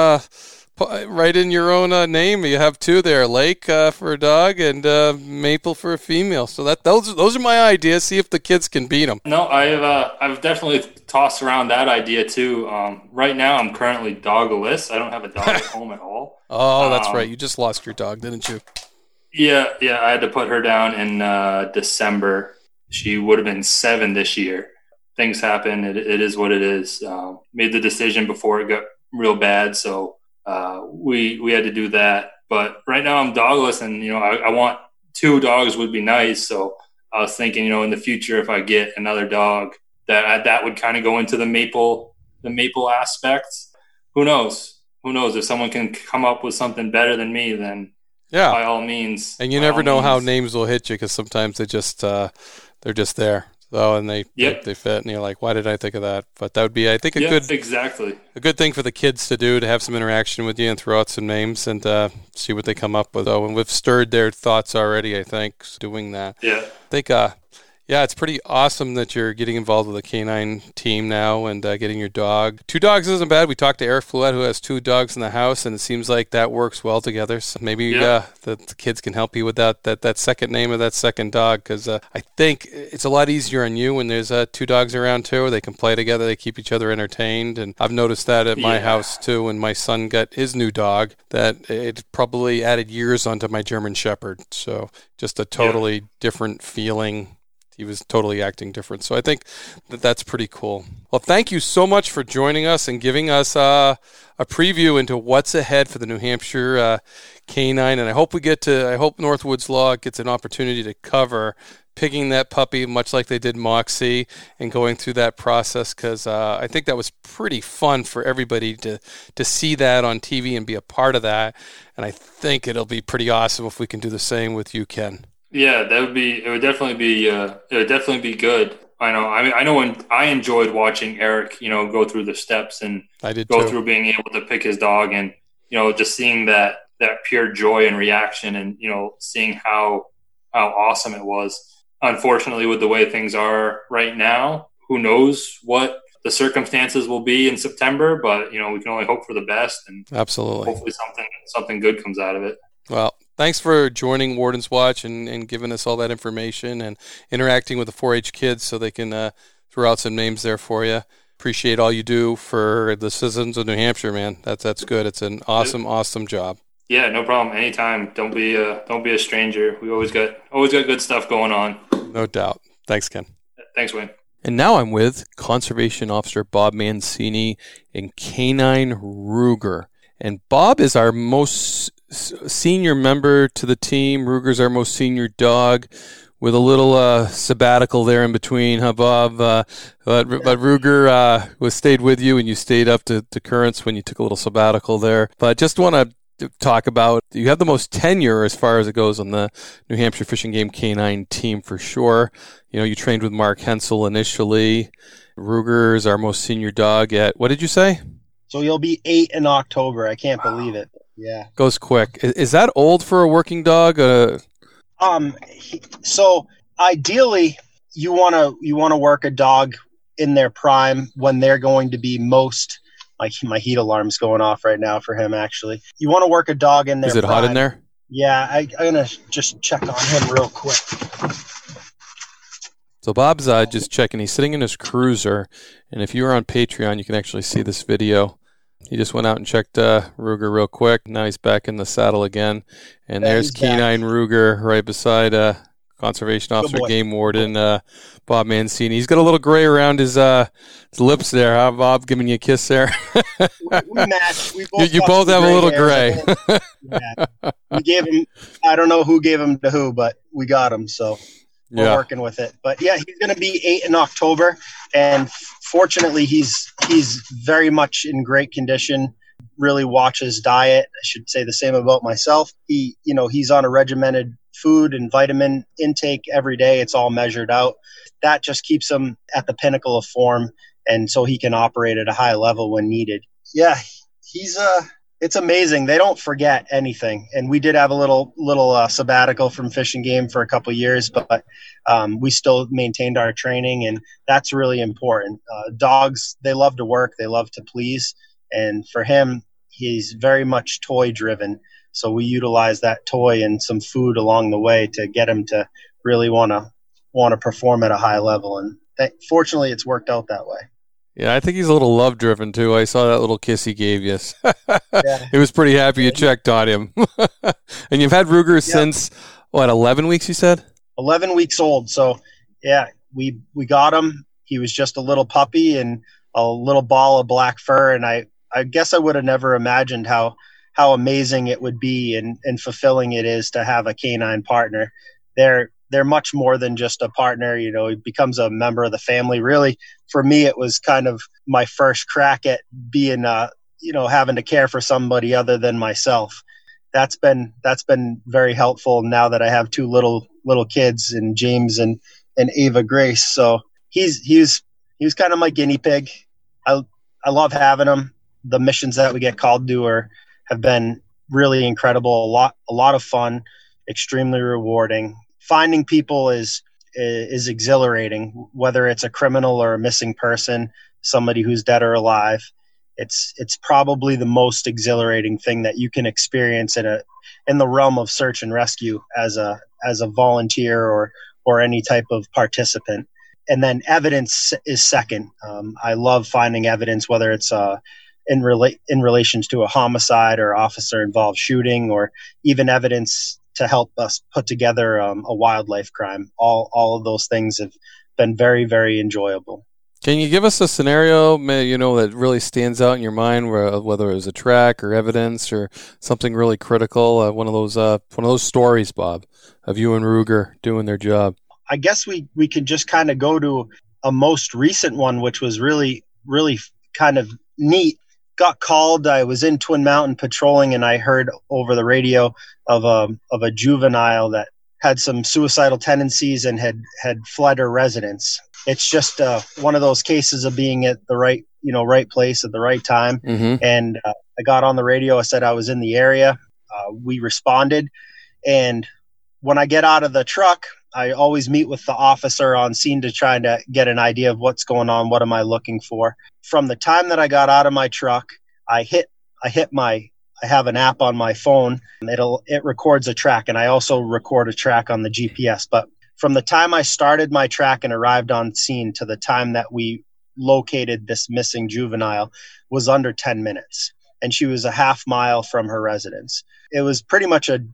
own name. You have two there, Lake for a dog and Maple for a female. So those are my ideas. See if the kids can beat them. No, I've definitely tossed around that idea too. Right now, I'm currently dogless. I don't have a dog at home at all. Oh, that's right. You just lost your dog, didn't you? Yeah. I had to put her down in December. She would have been 7 this year. Things happen. It is what it is. Made the decision before it got real bad, so we had to do that. But right now I'm dogless, and I want 2 dogs would be nice. So I was thinking, in the future, if I get another dog, that would kind of go into the maple aspect. Who knows? If someone can come up with something better than me, then by all means. And you never know how names will hit you, because sometimes they're just there. So, and they fit, and you're like, why did I think of that? But that would be, I think, a good thing for the kids to do, to have some interaction with you and throw out some names and see what they come up with. And we've stirred their thoughts already, I think, doing that. Yeah. I think, it's pretty awesome that you're getting involved with the canine team now and getting your dog. 2 dogs isn't bad. We talked to Eric Flouette, who has 2 dogs in the house, and it seems like that works well together. So maybe the kids can help you with that second name of that second dog, because I think it's a lot easier on you when there's 2 dogs around too. They can play together. They keep each other entertained. And I've noticed that at my house too. When my son got his new dog, that it probably added years onto my German Shepherd. So just a totally different feeling. He was totally acting different. So I think that's pretty cool. Well, thank you so much for joining us and giving us a preview into what's ahead for the New Hampshire canine. And I hope Northwoods Law gets an opportunity to cover picking that puppy, much like they did Moxie, and going through that process, because I think that was pretty fun for everybody to see that on TV and be a part of that. And I think it'll be pretty awesome if we can do the same with you, Ken. Yeah, it would definitely be good. I know when I enjoyed watching Eric, go through the steps and I did go too. through being able to pick his dog, and just seeing that that pure joy and reaction, and seeing how awesome it was. Unfortunately, with the way things are right now, who knows what the circumstances will be in September, but we can only hope for the best, and absolutely, hopefully something good comes out of it. Well, thanks for joining Warden's Watch and giving us all that information and interacting with the 4-H kids so they can throw out some names there for you. Appreciate all you do for the citizens of New Hampshire, man. That's good. It's an awesome job. Yeah, no problem. Anytime. Don't be a stranger. We always got good stuff going on. No doubt. Thanks, Ken. Thanks, Wayne. And now I'm with Conservation Officer Bob Mancini and Canine Ruger. And Bob is our most senior member to the team. Ruger's our most senior dog, with a little sabbatical there in between, huh, Bob? But Ruger stayed with you, and you stayed up to Currents when you took a little sabbatical there. But just want to talk about, you have the most tenure as far as it goes on the New Hampshire Fish and Game Canine team for sure. You trained with Mark Hensel initially. Ruger is our most senior dog at, what did you say? So you'll be 8 in October. I can't believe it. Yeah. Goes quick. Is that old for a working dog? So ideally you want to work a dog in their prime when they're going to be most, like, my heat alarm's going off right now for him, actually. You want to work a dog in their prime. Is it hot in there? Yeah, I'm going to just check on him real quick. So Bob's just checking. He's sitting in his cruiser, and if you are on Patreon, you can actually see this video. He just went out and checked Ruger real quick. Now he's back in the saddle again. And there's Canine Ruger right beside Conservation Officer Game Warden Bob Mancini. He's got a little gray around his lips there, huh, Bob? Giving you a kiss there. we match. You both have a little gray. Yeah. We gave him, I don't know who gave him to who, but we got him, so we're working with it. But yeah, he's going to be 8 in October, and fortunately he's very much in great condition. Really watches diet. I should say the same about myself. He's on a regimented food and vitamin intake every day. It's all measured out. That just keeps him at the pinnacle of form, and so he can operate at a high level when needed. Yeah, it's amazing. They don't forget anything. And we did have a little sabbatical from Fish and Game for a couple of years, but we still maintained our training, and that's really important. Dogs, they love to work. They love to please. And for him, he's very much toy driven. So we utilize that toy and some food along the way to get him to really want to perform at a high level. And fortunately, it's worked out that way. Yeah, I think he's a little love-driven, too. I saw that little kiss he gave you. He was pretty happy you checked on him. And you've had Ruger since, 11 weeks, you said? 11 weeks old. So, yeah, we got him. He was just a little puppy and a little ball of black fur. And I guess I would have never imagined how amazing it would be and fulfilling it is to have a canine partner. They're much more than just a partner. He becomes a member of the family. Really, for me, it was kind of my first crack at being, having to care for somebody other than myself. That's been very helpful now that I have 2 little kids, and James and Ava Grace. So he was kind of my guinea pig. I love having him. The missions that we get called to have been really incredible. A lot of fun, extremely rewarding. Finding people is exhilarating, whether it's a criminal or a missing person, somebody who's dead or alive. It's probably the most exhilarating thing that you can experience in the realm of search and rescue as a volunteer or any type of participant. And then evidence is second. I love finding evidence, whether it's in relation to a homicide or officer involved shooting, or even evidence to help us put together a wildlife crime. All of those things have been very, very enjoyable. Can you give us a scenario, that really stands out in your mind, whether it was a track or evidence or something really critical? One of those stories, Bob, of you and Ruger doing their job. I guess we could just kind of go to a most recent one, which was really, really kind of neat. Got called. I was in Twin Mountain patrolling, and I heard over the radio of a juvenile that had some suicidal tendencies and had fled her residence. It's just one of those cases of being at the right place at the right time. Mm-hmm. And I got on the radio. I said I was in the area. We responded, and when I get out of the truck, I always meet with the officer on scene to try to get an idea of what's going on. What am I looking for? From the time that I got out of my truck, I have an app on my phone. It records a track, and I also record a track on the GPS. But from the time I started my track and arrived on scene to the time that we located this missing juvenile was under 10 minutes. And she was a half mile from her residence. It was pretty much a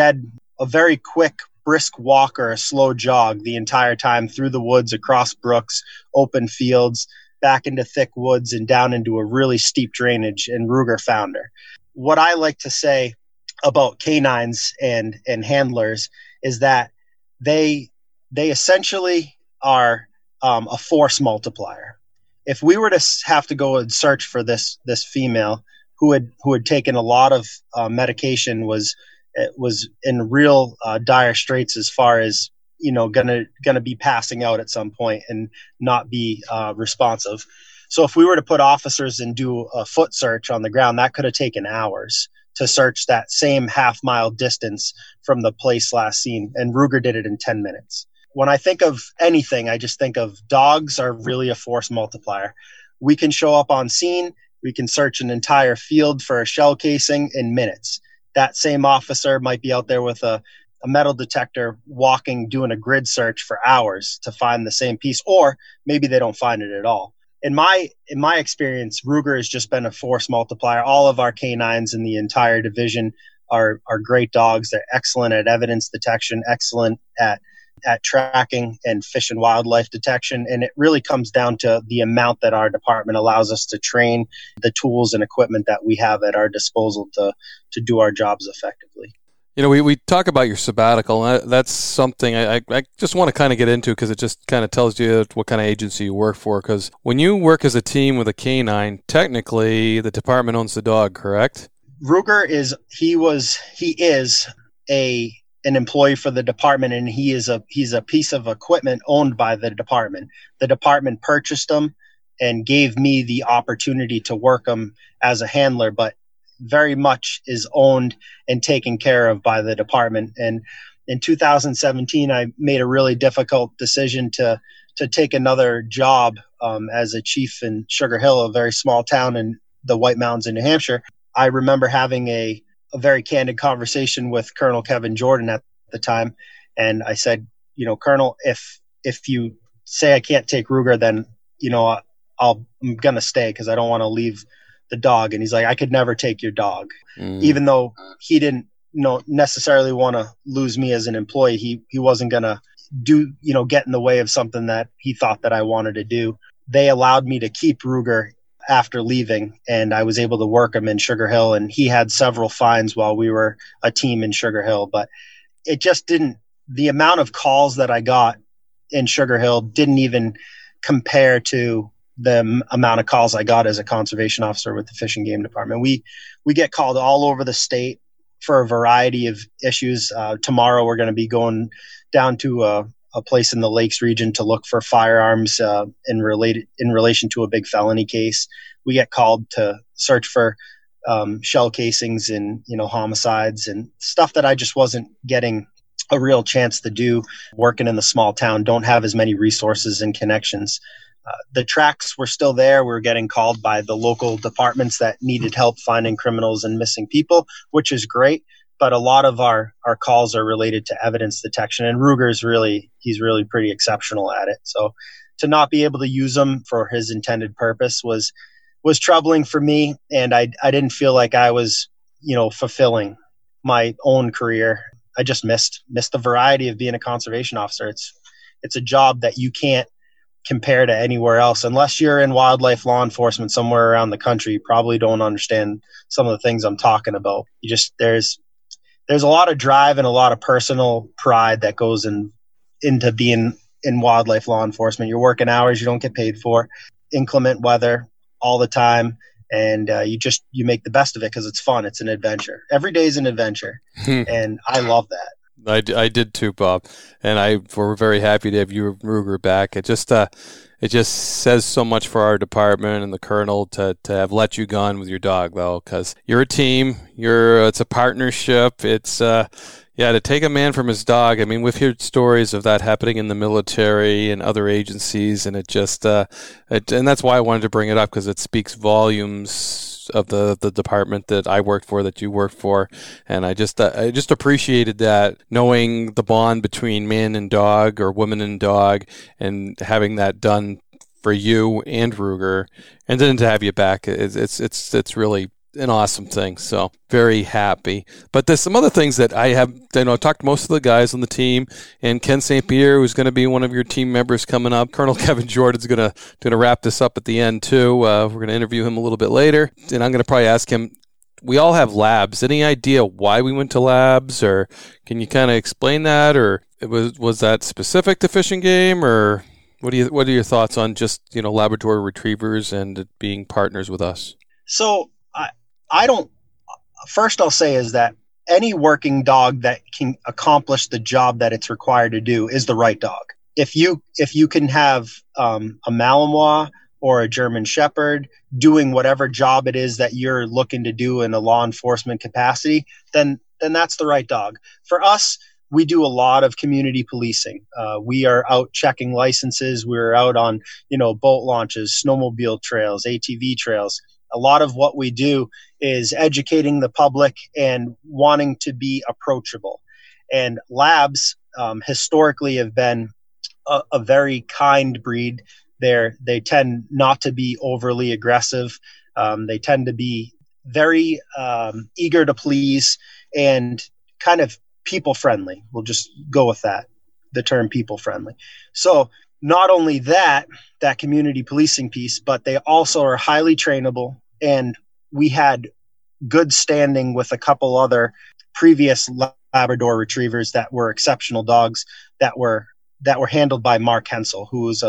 very quick, brisk walk or a slow jog the entire time through the woods, across brooks, open fields, back into thick woods, and down into a really steep drainage, and Ruger found her. What I like to say about canines and handlers is that they essentially are a force multiplier. If we were to have to go and search for this female who had taken a lot of medication, was in real dire straits as far as, gonna be passing out at some point and not be responsive. So if we were to put officers and do a foot search on the ground, that could have taken hours to search that same half-mile distance from the place last seen, and Ruger did it in 10 minutes. When I think of anything, I just think of dogs are really a force multiplier. We can show up on scene, we can search an entire field for a shell casing in minutes. That same officer might be out there with a metal detector doing a grid search for hours to find the same piece, or maybe they don't find it at all. In my experience, Ruger has just been a force multiplier. All of our canines in the entire division are great dogs. They're excellent at evidence detection, excellent at tracking and fish and wildlife detection. And it really comes down to the amount that our department allows us to train, the tools and equipment that we have at our disposal to do our jobs effectively. We talk about your sabbatical, and that's something I just want to kind of get into, because it just kind of tells you what kind of agency you work for. Because when you work as a team with a canine, technically the department owns the dog, correct? Ruger is an employee for the department, and he's a piece of equipment owned by the department. The department purchased him and gave me the opportunity to work him as a handler, but very much is owned and taken care of by the department. And in 2017, I made a really difficult decision to take another job as a chief in Sugar Hill, a very small town in the White Mountains in New Hampshire. I remember having a very candid conversation with Colonel Kevin Jordan at the time. And I said, Colonel, if you say I can't take Ruger, then, I'm going to stay, because I don't want to leave the dog. And he's like, I could never take your dog. Even though he didn't necessarily want to lose me as an employee, he wasn't going to get in the way of something that he thought that I wanted to do. They allowed me to keep Ruger after leaving, and I was able to work him in Sugar Hill, and he had several fines while we were a team in Sugar Hill. But it just the amount of calls that I got in Sugar Hill didn't even compare to the amount of calls I got as a conservation officer with the Fish and Game Department. We get called all over the state for a variety of issues. Tomorrow we're going to be going down to a place in the Lakes region to look for firearms in relation to a big felony case. We get called to search for shell casings and homicides and stuff that I just wasn't getting a real chance to do working in the small town. Don't have as many resources and connections. The tracks were still there. We were getting called by the local departments that needed help finding criminals and missing people, which is great. But a lot of our calls are related to evidence detection, and Ruger's he's really pretty exceptional at it. So to not be able to use him for his intended purpose was troubling for me, and I didn't feel like I was, fulfilling my own career. I just missed the variety of being a conservation officer. It's a job that you can't compare to anywhere else. Unless you're in wildlife law enforcement somewhere around the country, you probably don't understand some of the things I'm talking about. There's a lot of drive and a lot of personal pride that goes into being in wildlife law enforcement. You're working hours you don't get paid for, inclement weather all the time, and you make the best of it because it's fun. It's an adventure. Every day is an adventure, and I love that. I did too, Bob, and we're very happy to have you and Ruger back. It just says so much for our department and the colonel to have let you gone with your dog, though, because you're a team. It's a partnership. It's to take a man from his dog. I mean, we've heard stories of that happening in the military and other agencies, and it just and that's why I wanted to bring it up, because it speaks volumes of the department that I worked for, that you worked for, and I just appreciated that, knowing the bond between man and dog or woman and dog, and having that done for you and Ruger, and then to have you back, it's really an awesome thing. So very happy. But there's some other things that I talked to most of the guys on the team, and Ken St. Pierre, who's going to be one of your team members coming up. Colonel Kevin Jordan's going to wrap this up at the end too. We're going to interview him a little bit later, and I'm going to probably ask him, we all have labs. Any idea why we went to labs, or can you kind of explain that, or was that specific to Fish and Game, or what are your thoughts on just, Labrador retrievers and it being partners with us? So first I'll say is that any working dog that can accomplish the job that it's required to do is the right dog. If you can have a Malinois or a German Shepherd doing whatever job it is that you're looking to do in a law enforcement capacity, then that's the right dog. For us, we do a lot of community policing. We are out checking licenses. We're out on, boat launches, snowmobile trails, ATV trails. A lot of what we do is educating the public and wanting to be approachable. And labs historically have been a very kind breed. They tend not to be overly aggressive. They tend to be very eager to please and kind of people friendly. We'll just go with that, the term people friendly. So not only that community policing piece, but they also are highly trainable. And we had good standing with a couple other previous Labrador retrievers that were exceptional dogs that were handled by Mark Hensel, who is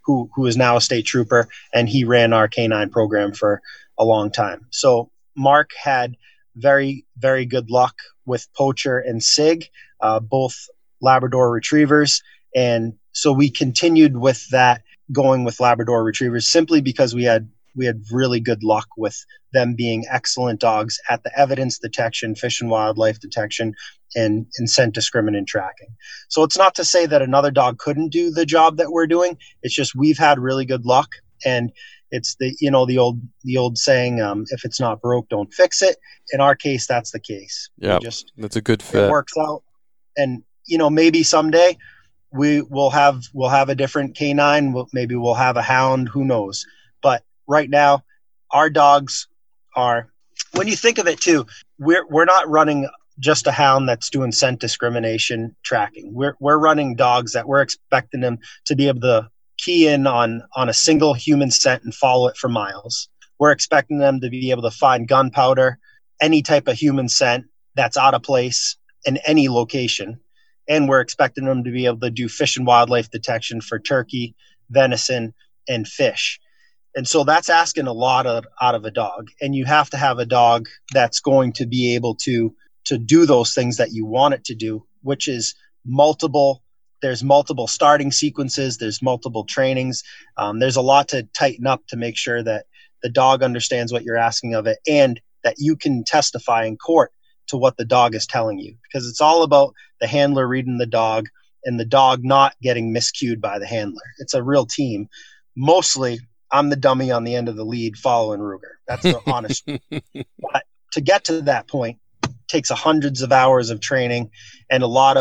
now a state trooper, and he ran our canine program for a long time. So Mark had very, very good luck with Poacher and Sig, both Labrador retrievers. And so we continued with that, going with Labrador retrievers, simply because we had really good luck with them being excellent dogs at the evidence detection, fish and wildlife detection, and scent discriminant tracking. So it's not to say that another dog couldn't do the job that we're doing. It's just we've had really good luck, and it's the old saying, if it's not broke, don't fix it. In our case, that's the case. Yeah, that's a good fit. It works out, and maybe someday we'll have a different canine. Maybe we'll have a hound. Who knows? But right now, our dogs are, when you think of it too, we're not running just a hound that's doing scent discrimination tracking. We're running dogs that we're expecting them to be able to key in on a single human scent and follow it for miles. We're expecting them to be able to find gunpowder, any type of human scent that's out of place in any location. And we're expecting them to be able to do fish and wildlife detection for turkey, venison, and fish. And so that's asking a lot out of a dog. And you have to have a dog that's going to be able to do those things that you want it to do, which is multiple. There's multiple starting sequences. There's multiple trainings. There's a lot to tighten up to make sure that the dog understands what you're asking of it, and that you can testify in court to what the dog is telling you, because it's all about the handler reading the dog and the dog not getting miscued by the handler. It's a real team. Mostly, I'm the dummy on the end of the lead following Ruger. That's the honest truth. But to get to that point takes hundreds of hours of training, and a lot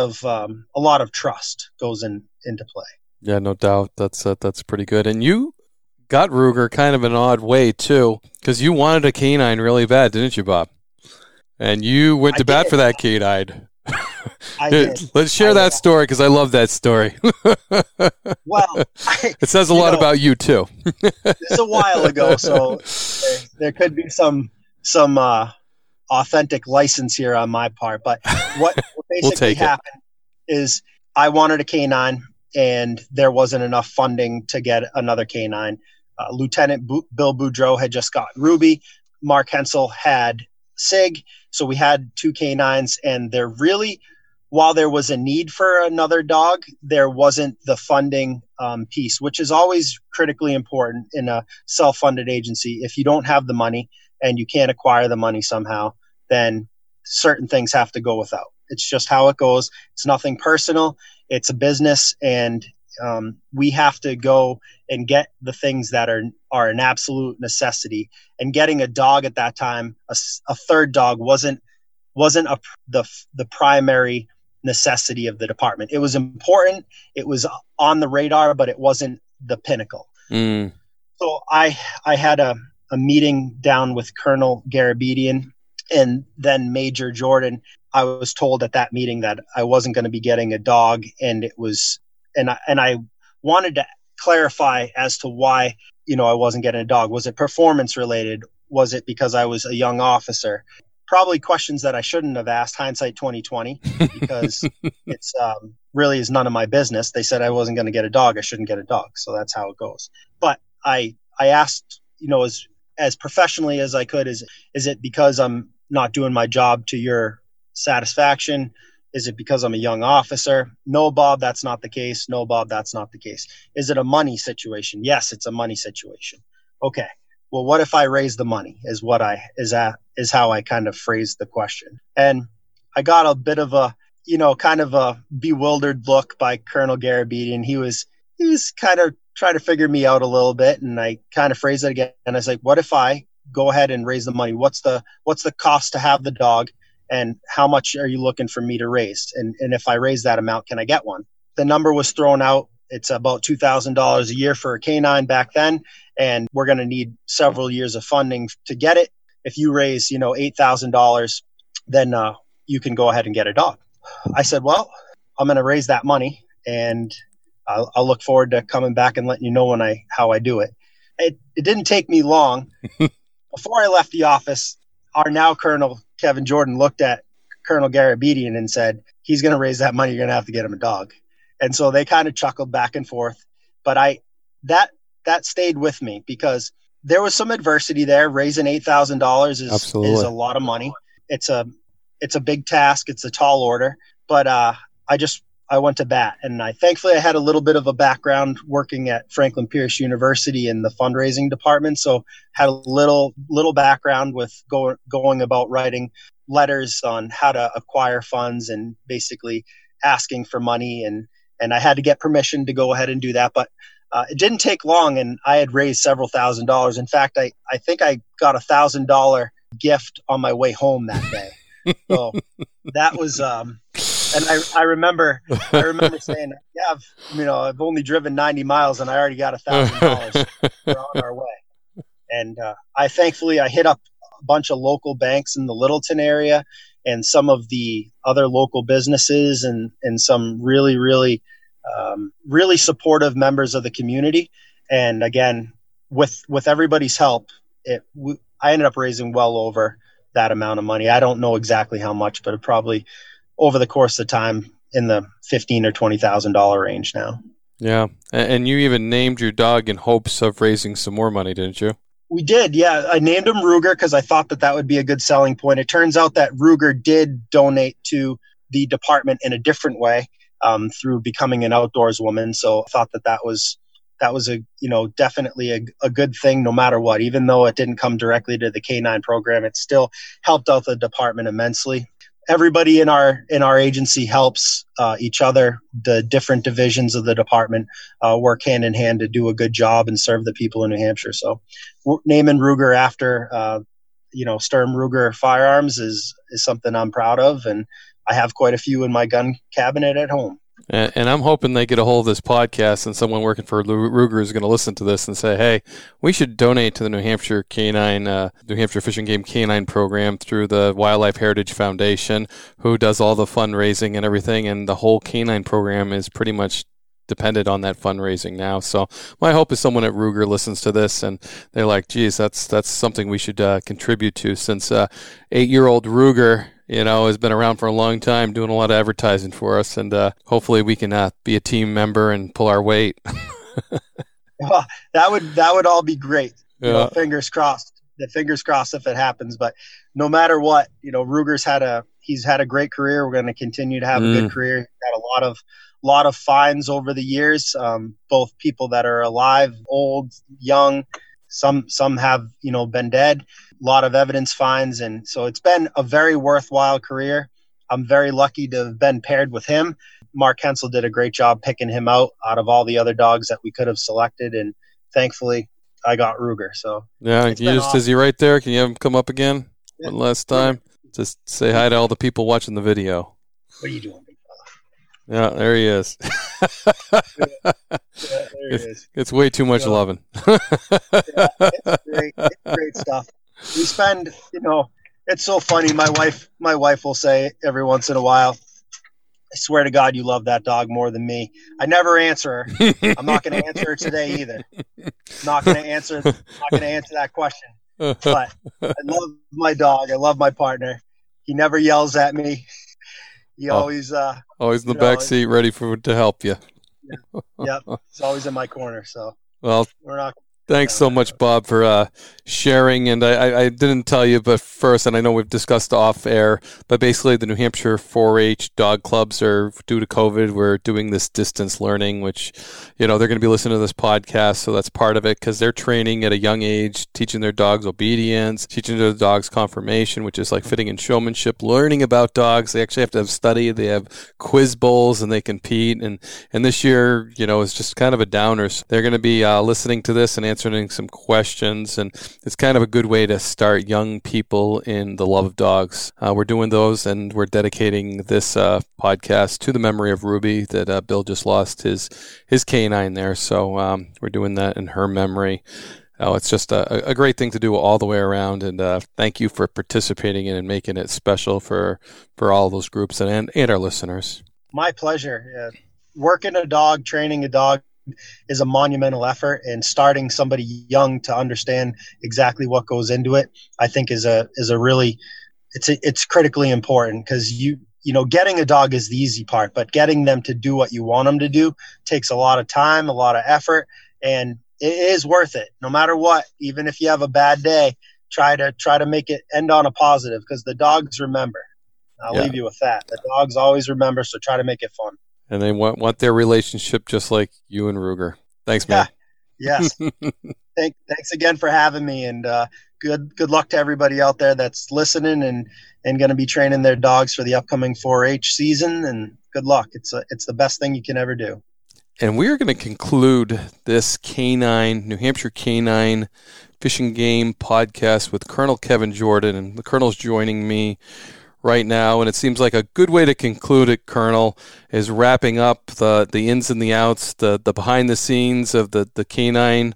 of trust goes into play. Yeah, no doubt. That's pretty good. And you got Ruger kind of an odd way too, because you wanted a canine really bad, didn't you, Bob? And you went to bat for that canine. I did. Let's share that story, because I love that story. Well, it says a lot about you too. It's a while ago, so there could be some authentic license here on my part. But what basically happened is I wanted a canine, and there wasn't enough funding to get another canine. Lieutenant Bill Boudreau had just got Ruby. Mark Hensel had Sig. So we had two canines, and they're really while there was a need for another dog, there wasn't the funding piece, which is always critically important in a self-funded agency. If you don't have the money and you can't acquire the money somehow, then certain things have to go without. It's just how it goes. It's nothing personal. It's a business, and we have to go and get the things that are an absolute necessity. And getting a dog at that time, a third dog, wasn't the primary necessity of the department. It was important. It was on the radar, but it wasn't the pinnacle. So I had a meeting down with Colonel Garabedian and then Major Jordan. I was told at that meeting that I wasn't going to be getting a dog, and I wanted to clarify as to why, I wasn't getting a dog. Was it performance related? Was it because I was a young officer? Probably questions that I shouldn't have asked, hindsight 2020, because it's really is none of my business. They said I wasn't going to get a dog. I shouldn't get a dog. So that's how it goes. But I asked, as professionally as I could, is it because I'm not doing my job to your satisfaction? Is it because I'm a young officer? No, Bob, that's not the case. No, Bob, that's not the case. Is it a money situation? Yes, it's a money situation. Okay. Well, what if I raise the money is how I kind of phrased the question. And I got a bit of a, kind of a bewildered look by Colonel Garabedian. He was kind of trying to figure me out a little bit. And I kind of phrased it again. And I was like, what if I go ahead and raise the money? What's the cost to have the dog? And how much are you looking for me to raise? And if I raise that amount, can I get one? The number was thrown out. It's about $2,000 a year for a canine back then. And we're going to need several years of funding to get it. If you raise, $8,000, then you can go ahead and get a dog. I said, well, I'm going to raise that money, and I'll look forward to coming back and letting you know how I do it. It didn't take me long. Before I left the office, our now Colonel Kevin Jordan looked at Colonel Garabedian and said, he's going to raise that money. You're going to have to get him a dog. And so they kind of chuckled back and forth. But that stayed with me because there was some adversity there. Raising $8,000 is a lot of money. It's a big task. It's a tall order. But I went to bat, and thankfully I had a little bit of a background working at Franklin Pierce University in the fundraising department. So had a little background with going about writing letters on how to acquire funds and basically asking for money. And I had to get permission to go ahead and do that. But it didn't take long, and I had raised several $1,000s. In fact, I think I got $1,000 gift on my way home that day. So that was, and I remember saying, yeah, I've only driven 90 miles and I already got $1,000. We're on our way. And I thankfully hit up a bunch of local banks in the Littleton area and some of the other local businesses and some really, really, really supportive members of the community. And again, with everybody's help, I ended up raising well over that amount of money. I don't know exactly how much, but it probably over the course of time in the $15,000 or $20,000 range now. Yeah. And you even named your dog in hopes of raising some more money, didn't you? We did. Yeah. I named him Ruger because I thought that would be a good selling point. It turns out that Ruger did donate to the department in a different way through becoming an outdoors woman. So I thought that was definitely a good thing no matter what. Even though it didn't come directly to the K9 program, it still helped out the department immensely. Everybody in our agency helps each other. The different divisions of the department work hand in hand to do a good job and serve the people in New Hampshire. So naming Ruger after Sturm Ruger firearms is something I'm proud of, and I have quite a few in my gun cabinet at home. And I'm hoping they get a hold of this podcast and someone working for Ruger is going to listen to this and say, hey, we should donate to the New Hampshire New Hampshire Fish and Game Canine program through the Wildlife Heritage Foundation, who does all the fundraising and everything. And the whole canine program is pretty much dependent on that fundraising now. So my hope is someone at Ruger listens to this and they're like, geez, that's something we should contribute to, since 8-year-old Ruger has been around for a long time, doing a lot of advertising for us, and hopefully we can be a team member and pull our weight. Well, that would all be great. Fingers crossed. Fingers crossed if it happens. But no matter what, Ruger's he's had a great career. We're going to continue to have a good career. He's had a lot of finds over the years, both people that are alive, old, young. Some have, been dead. A lot of evidence finds. And so it's been a very worthwhile career. I'm very lucky to have been paired with him. Mark Hensel did a great job picking him out of all the other dogs that we could have selected. And thankfully, I got Ruger. So yeah, is he right there? Can you have him come up again one last time? Just say hi to all the people watching the video. What are you doing, big fella? Yeah, there he is. There he is. It's way too much loving. It's great. It's great stuff. We spend, it's so funny. My wife will say every once in a while, I swear to God, you love that dog more than me. I never answer her. I'm not going to answer her today either. Not going to answer that question. But I love my dog. I love my partner. He never yells at me. He always in the back seat, ready to help you. Yeah, he's always in my corner. So we're not. Thanks so much, Bob, for sharing. And I didn't tell you, but first, and I know we've discussed off air, but basically the New Hampshire 4-H dog clubs are, due to COVID, we're doing this distance learning, which, they're going to be listening to this podcast. So that's part of it, because they're training at a young age, teaching their dogs obedience, teaching their dogs conformation, which is like fitting and showmanship, learning about dogs. They actually have to have study. They have quiz bowls and they compete. And this year, is just kind of a downer. So they're going to be listening to this and answering some questions, and it's kind of a good way to start young people in the love of dogs. We're doing those, and we're dedicating this podcast to the memory of Ruby, that Bill just lost his canine there. So we're doing that in her memory. It's just a great thing to do all the way around, and thank you for participating in and making it special for all those groups and our listeners. My pleasure. Working a dog, training a dog is a monumental effort, and starting somebody young to understand exactly what goes into it, I think is a really, it's critically important, because getting a dog is the easy part, but getting them to do what you want them to do takes a lot of time, a lot of effort, and it is worth it. No matter what, even if you have a bad day, try to make it end on a positive, because the dogs remember. I'll leave you with that. The dogs always remember, so try to make it fun. And they want their relationship just like you and Ruger. Thanks, man. Yes. Thanks again for having me, and good luck to everybody out there that's listening and going to be training their dogs for the upcoming 4-H season. And good luck. It's the best thing you can ever do. And we are going to conclude this New Hampshire Canine Fishing Game podcast with Colonel Kevin Jordan, and the Colonel's joining me right now, and it seems like a good way to conclude it, Colonel, is wrapping up the ins and the outs, the behind the scenes of the canine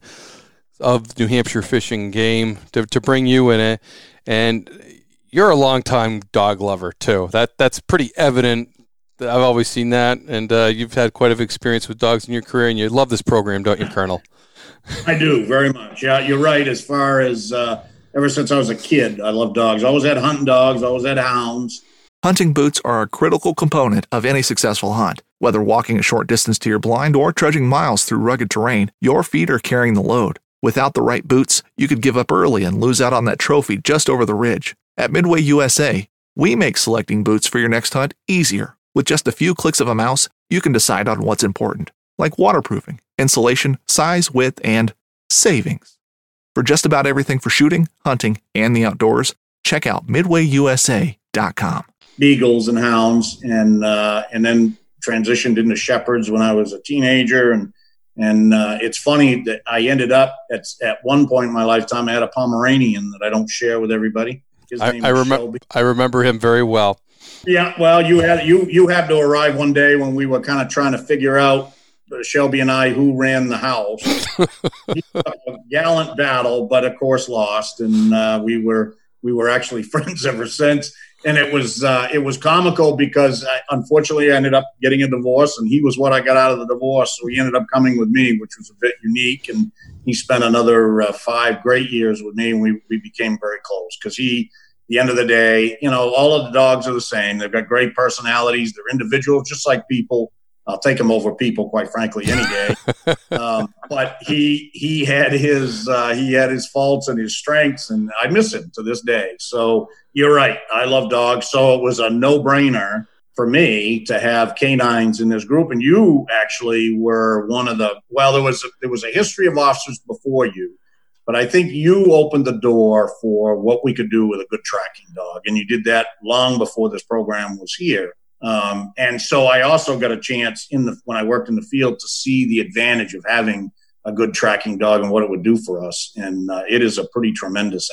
of New Hampshire Fishing Game, to bring you in it. And you're a longtime dog lover too. That's pretty evident. I've always seen that, and you've had quite a bit of experience with dogs in your career, and you love this program, don't you, Colonel? I do, very much. Yeah, you're right. As far as ever since I was a kid, I love dogs. I always had hunting dogs. I always had hounds. Hunting boots are a critical component of any successful hunt. Whether walking a short distance to your blind or trudging miles through rugged terrain, your feet are carrying the load. Without the right boots, you could give up early and lose out on that trophy just over the ridge. At Midway USA, we make selecting boots for your next hunt easier. With just a few clicks of a mouse, you can decide on what's important, like waterproofing, insulation, size, width, and savings. For just about everything for shooting, hunting, and the outdoors, check out MidwayUSA.com. Beagles and hounds, and then transitioned into shepherds when I was a teenager. And it's funny that I ended up at one point in my lifetime, I had a Pomeranian that I don't share with everybody. His name is Shelby. I remember him very well. Yeah, well, you had to arrive one day when we were kind of trying to figure out, Shelby and I, who ran the house. He was a gallant battle, but of course lost, and we were actually friends ever since. And it was comical because unfortunately I ended up getting a divorce, and he was what I got out of the divorce, so he ended up coming with me, which was a bit unique. And he spent another 5 great years with me, and we became very close because the end of the day, all of the dogs are the same. They've got great personalities. They're individuals, just like people. I'll take him over people, quite frankly, any day. But he had his faults and his strengths, and I miss him to this day. So you're right. I love dogs. So it was a no-brainer for me to have canines in this group. And you actually were one of the, well, there was a history of officers before you, but I think you opened the door for what we could do with a good tracking dog. And you did that long before this program was here. And so I also got a chance when I worked in the field to see the advantage of having a good tracking dog and what it would do for us. And it is a pretty tremendous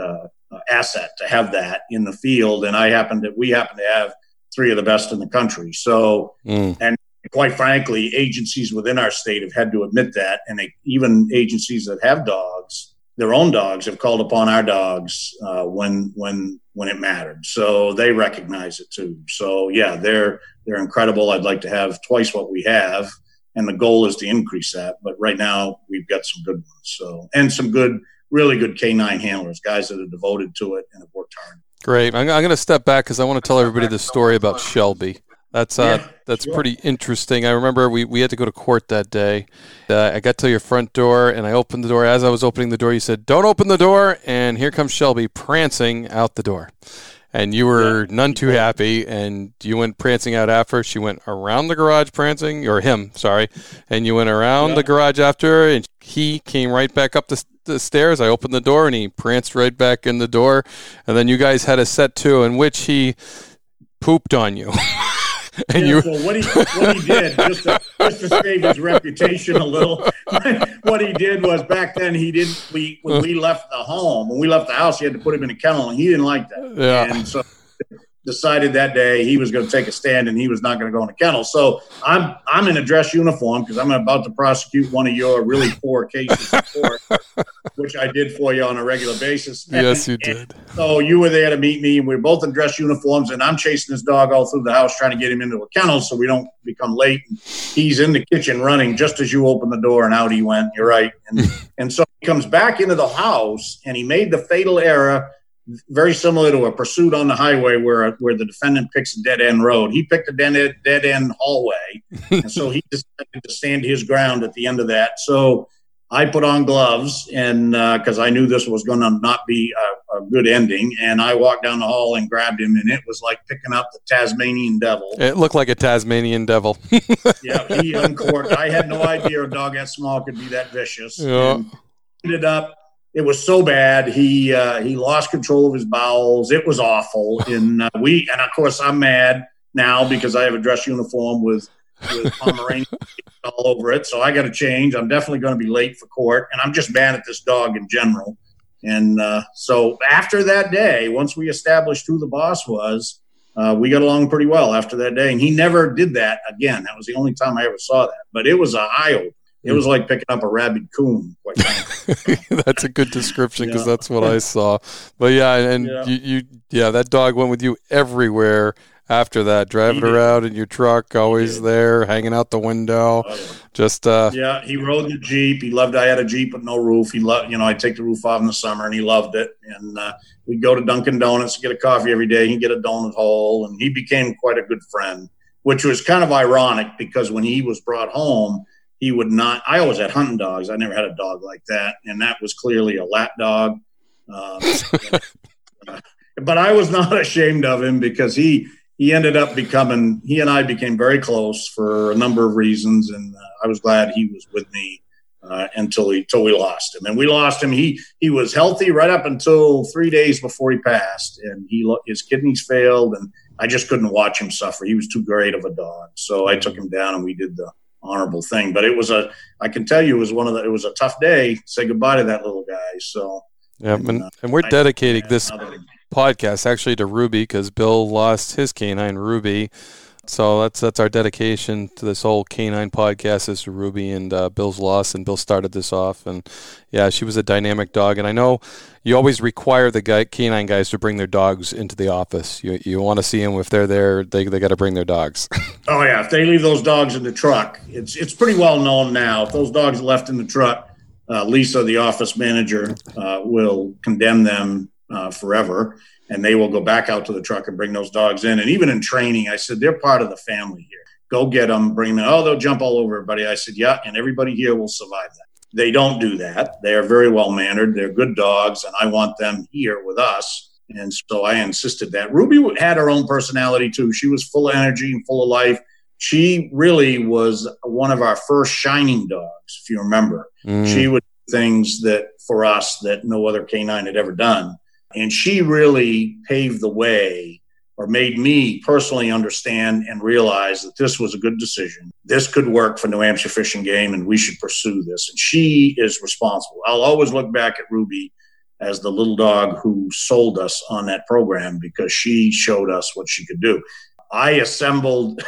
asset to have that in the field. And we happen to have 3 of the best in the country. So, and quite frankly, agencies within our state have had to admit that. And even agencies that have dogs, their own dogs, have called upon our dogs when it mattered. So they recognize it too. So yeah, they're incredible. I'd like to have twice what we have, and the goal is to increase that. But right now we've got some good ones. So, and some really good canine handlers, guys that are devoted to it and have worked hard. Great. I'm going to step back because I want to tell everybody the story about Shelby. That's sure. pretty interesting. I remember we had to go to court that day. I got to your front door, and I opened the door. As I was opening the door, you said, "Don't open the door," and here comes Shelby prancing out the door. And you were none too happy, and you went prancing out after. She went around the garage prancing, or him, sorry, and you went around the garage after her, and he came right back up the stairs. I opened the door, and he pranced right back in the door, and then you guys had a set two in which he pooped on you. And well, what he did, just to save his reputation a little, what he did was back then when we left the house, he had to put him in a kennel, and he didn't like that. Yeah. And so decided that day he was going to take a stand and he was not going to go in a kennel. So I'm in a dress uniform because I'm about to prosecute one of your really poor cases in court, which I did for you on a regular basis. Yes, you did. So you were there to meet me. We were both in dress uniforms, and I'm chasing this dog all through the house trying to get him into a kennel so we don't become late. And he's in the kitchen running just as you open the door, and out he went. You're right. And so he comes back into the house, and he made the fatal error very similar to a pursuit on the highway where the defendant picks a dead-end road. He picked a dead-end hallway, and so he decided to stand his ground at the end of that. So I put on gloves, and because I knew this was going to not be a good ending, and I walked down the hall and grabbed him, and it was like picking up the Tasmanian devil. It looked like a Tasmanian devil. Yeah, he uncorked. I had no idea a dog that small could be that vicious. Yeah. And ended up, it was so bad. He lost control of his bowels. It was awful. And of course I'm mad now because I have a dress uniform with Pomeranian all over it. So I got to change. I'm definitely going to be late for court, and I'm just mad at this dog in general. And so after that day, once we established who the boss was, we got along pretty well after that day. And he never did that again. That was the only time I ever saw that. But it was an eye-opener. It was like picking up a rabid coon. Quite frankly. That's a good description because that's what I saw. But you that dog went with you everywhere after that, driving around in your truck, always there, hanging out the window. He rode the Jeep. He loved. I had a Jeep with no roof. He loved. I'd take the roof off in the summer, and he loved it. And we'd go to Dunkin' Donuts to get a coffee every day. He'd get a donut hole, and he became quite a good friend, which was kind of ironic because when he was brought home, he would not. I always had hunting dogs. I never had a dog like that, and that was clearly a lap dog. But I was not ashamed of him because he ended up becoming. He and I became very close for a number of reasons, and I was glad he was with me until we lost him. And we lost him. He was healthy right up until 3 days before he passed, and his kidneys failed, and I just couldn't watch him suffer. He was too great of a dog, so I took him down, and we did the honorable thing. But I can tell you, it was a tough day to say goodbye to that little guy. So and we're dedicating this podcast actually to Ruby because Bill lost his canine Ruby. So that's our dedication to this whole canine podcast is to Ruby and Bill's loss, and Bill started this off. And yeah, she was a dynamic dog. And I know you always require the canine guys to bring their dogs into the office. You want to see them if they're there, they got to bring their dogs. Oh yeah, if they leave those dogs in the truck, it's pretty well known now. If those dogs are left in the truck, Lisa, the office manager, will condemn them forever. And they will go back out to the truck and bring those dogs in. And even in training, I said, they're part of the family here. go get them, bring them. Oh, they'll jump all over everybody. I said, yeah, and everybody here will survive that. They don't do that. They are very well mannered. They're good dogs, and I want them here with us. And so I insisted that. Ruby had her own personality too. She was full of energy and full of life. She really was one of our first shining dogs, if you remember. She would do things that for us that no other canine had ever done. And she really paved the way, or made me personally understand and realize that this was a good decision. This could work for New Hampshire Fish and Game, and we should pursue this. And she is responsible. I'll always look back at Ruby as the little dog who sold us on that program, because she showed us what she could do. I assembled,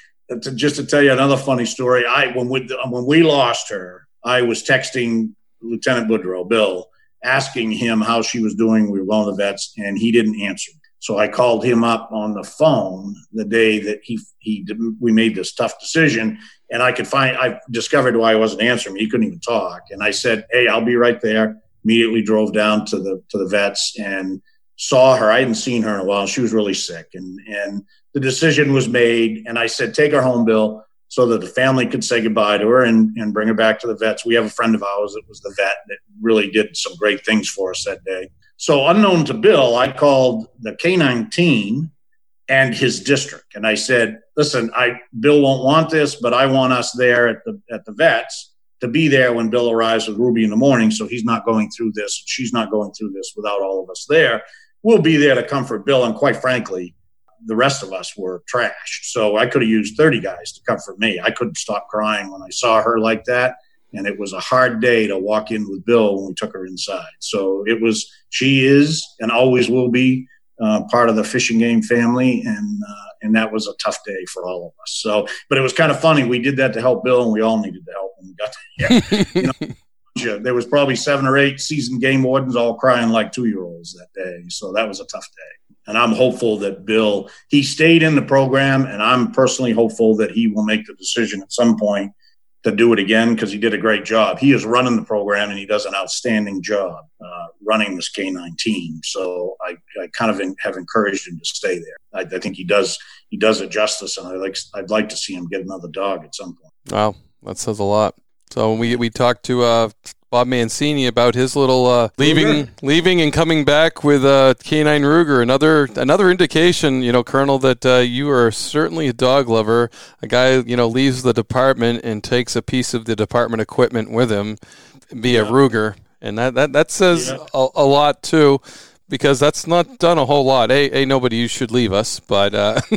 just to tell you another funny story, when we lost her, I was texting Lieutenant Boudreau, Bill, asking him how she was doing. We were going to the vets, and he didn't answer. So I called him up on the phone the day that we made this tough decision, and I discovered why he wasn't answering me. He couldn't even talk. And I said, hey, I'll be right there. Immediately drove down to the vets and saw her. I hadn't seen her in a while. She was really sick. And the decision was made. And I said, take her home, Bill, so that the family could say goodbye to her and bring her back to the vets. We have a friend of ours that was the vet that really did some great things for us that day. So unknown to Bill, I called the canine team and his district. And I said, listen, Bill won't want this, but I want us there at the vets to be there when Bill arrives with Ruby in the morning, so he's not going through this, and she's not going through this without all of us there. We'll be there to comfort Bill, and quite frankly, the rest of us were trashed. So I could have used 30 guys to comfort me. I couldn't stop crying when I saw her like that, and it was a hard day to walk in with Bill when we took her inside. So she is and always will be part of the Fish and Game family, and that was a tough day for all of us. So, but it was kind of funny. We did that to help Bill, and we all needed the help when we got there. There was probably 7 or 8 seasoned game wardens all crying like 2-year-olds that day. So that was a tough day. And I'm hopeful that Bill, he stayed in the program, and I'm personally hopeful that he will make the decision at some point to do it again, because he did a great job. He is running the program, and he does an outstanding job running this canine team. So I kind of have encouraged him to stay there. I think he does it justice, and I'd like to see him get another dog at some point. Wow, that says a lot. So we talked to Bob Mancini about his little leaving and coming back with Canine Ruger. Another indication, Colonel, that you are certainly a dog lover. A guy, leaves the department and takes a piece of the department equipment with him, via Ruger, and that says a lot too, because that's not done a whole lot. Nobody you should leave us, but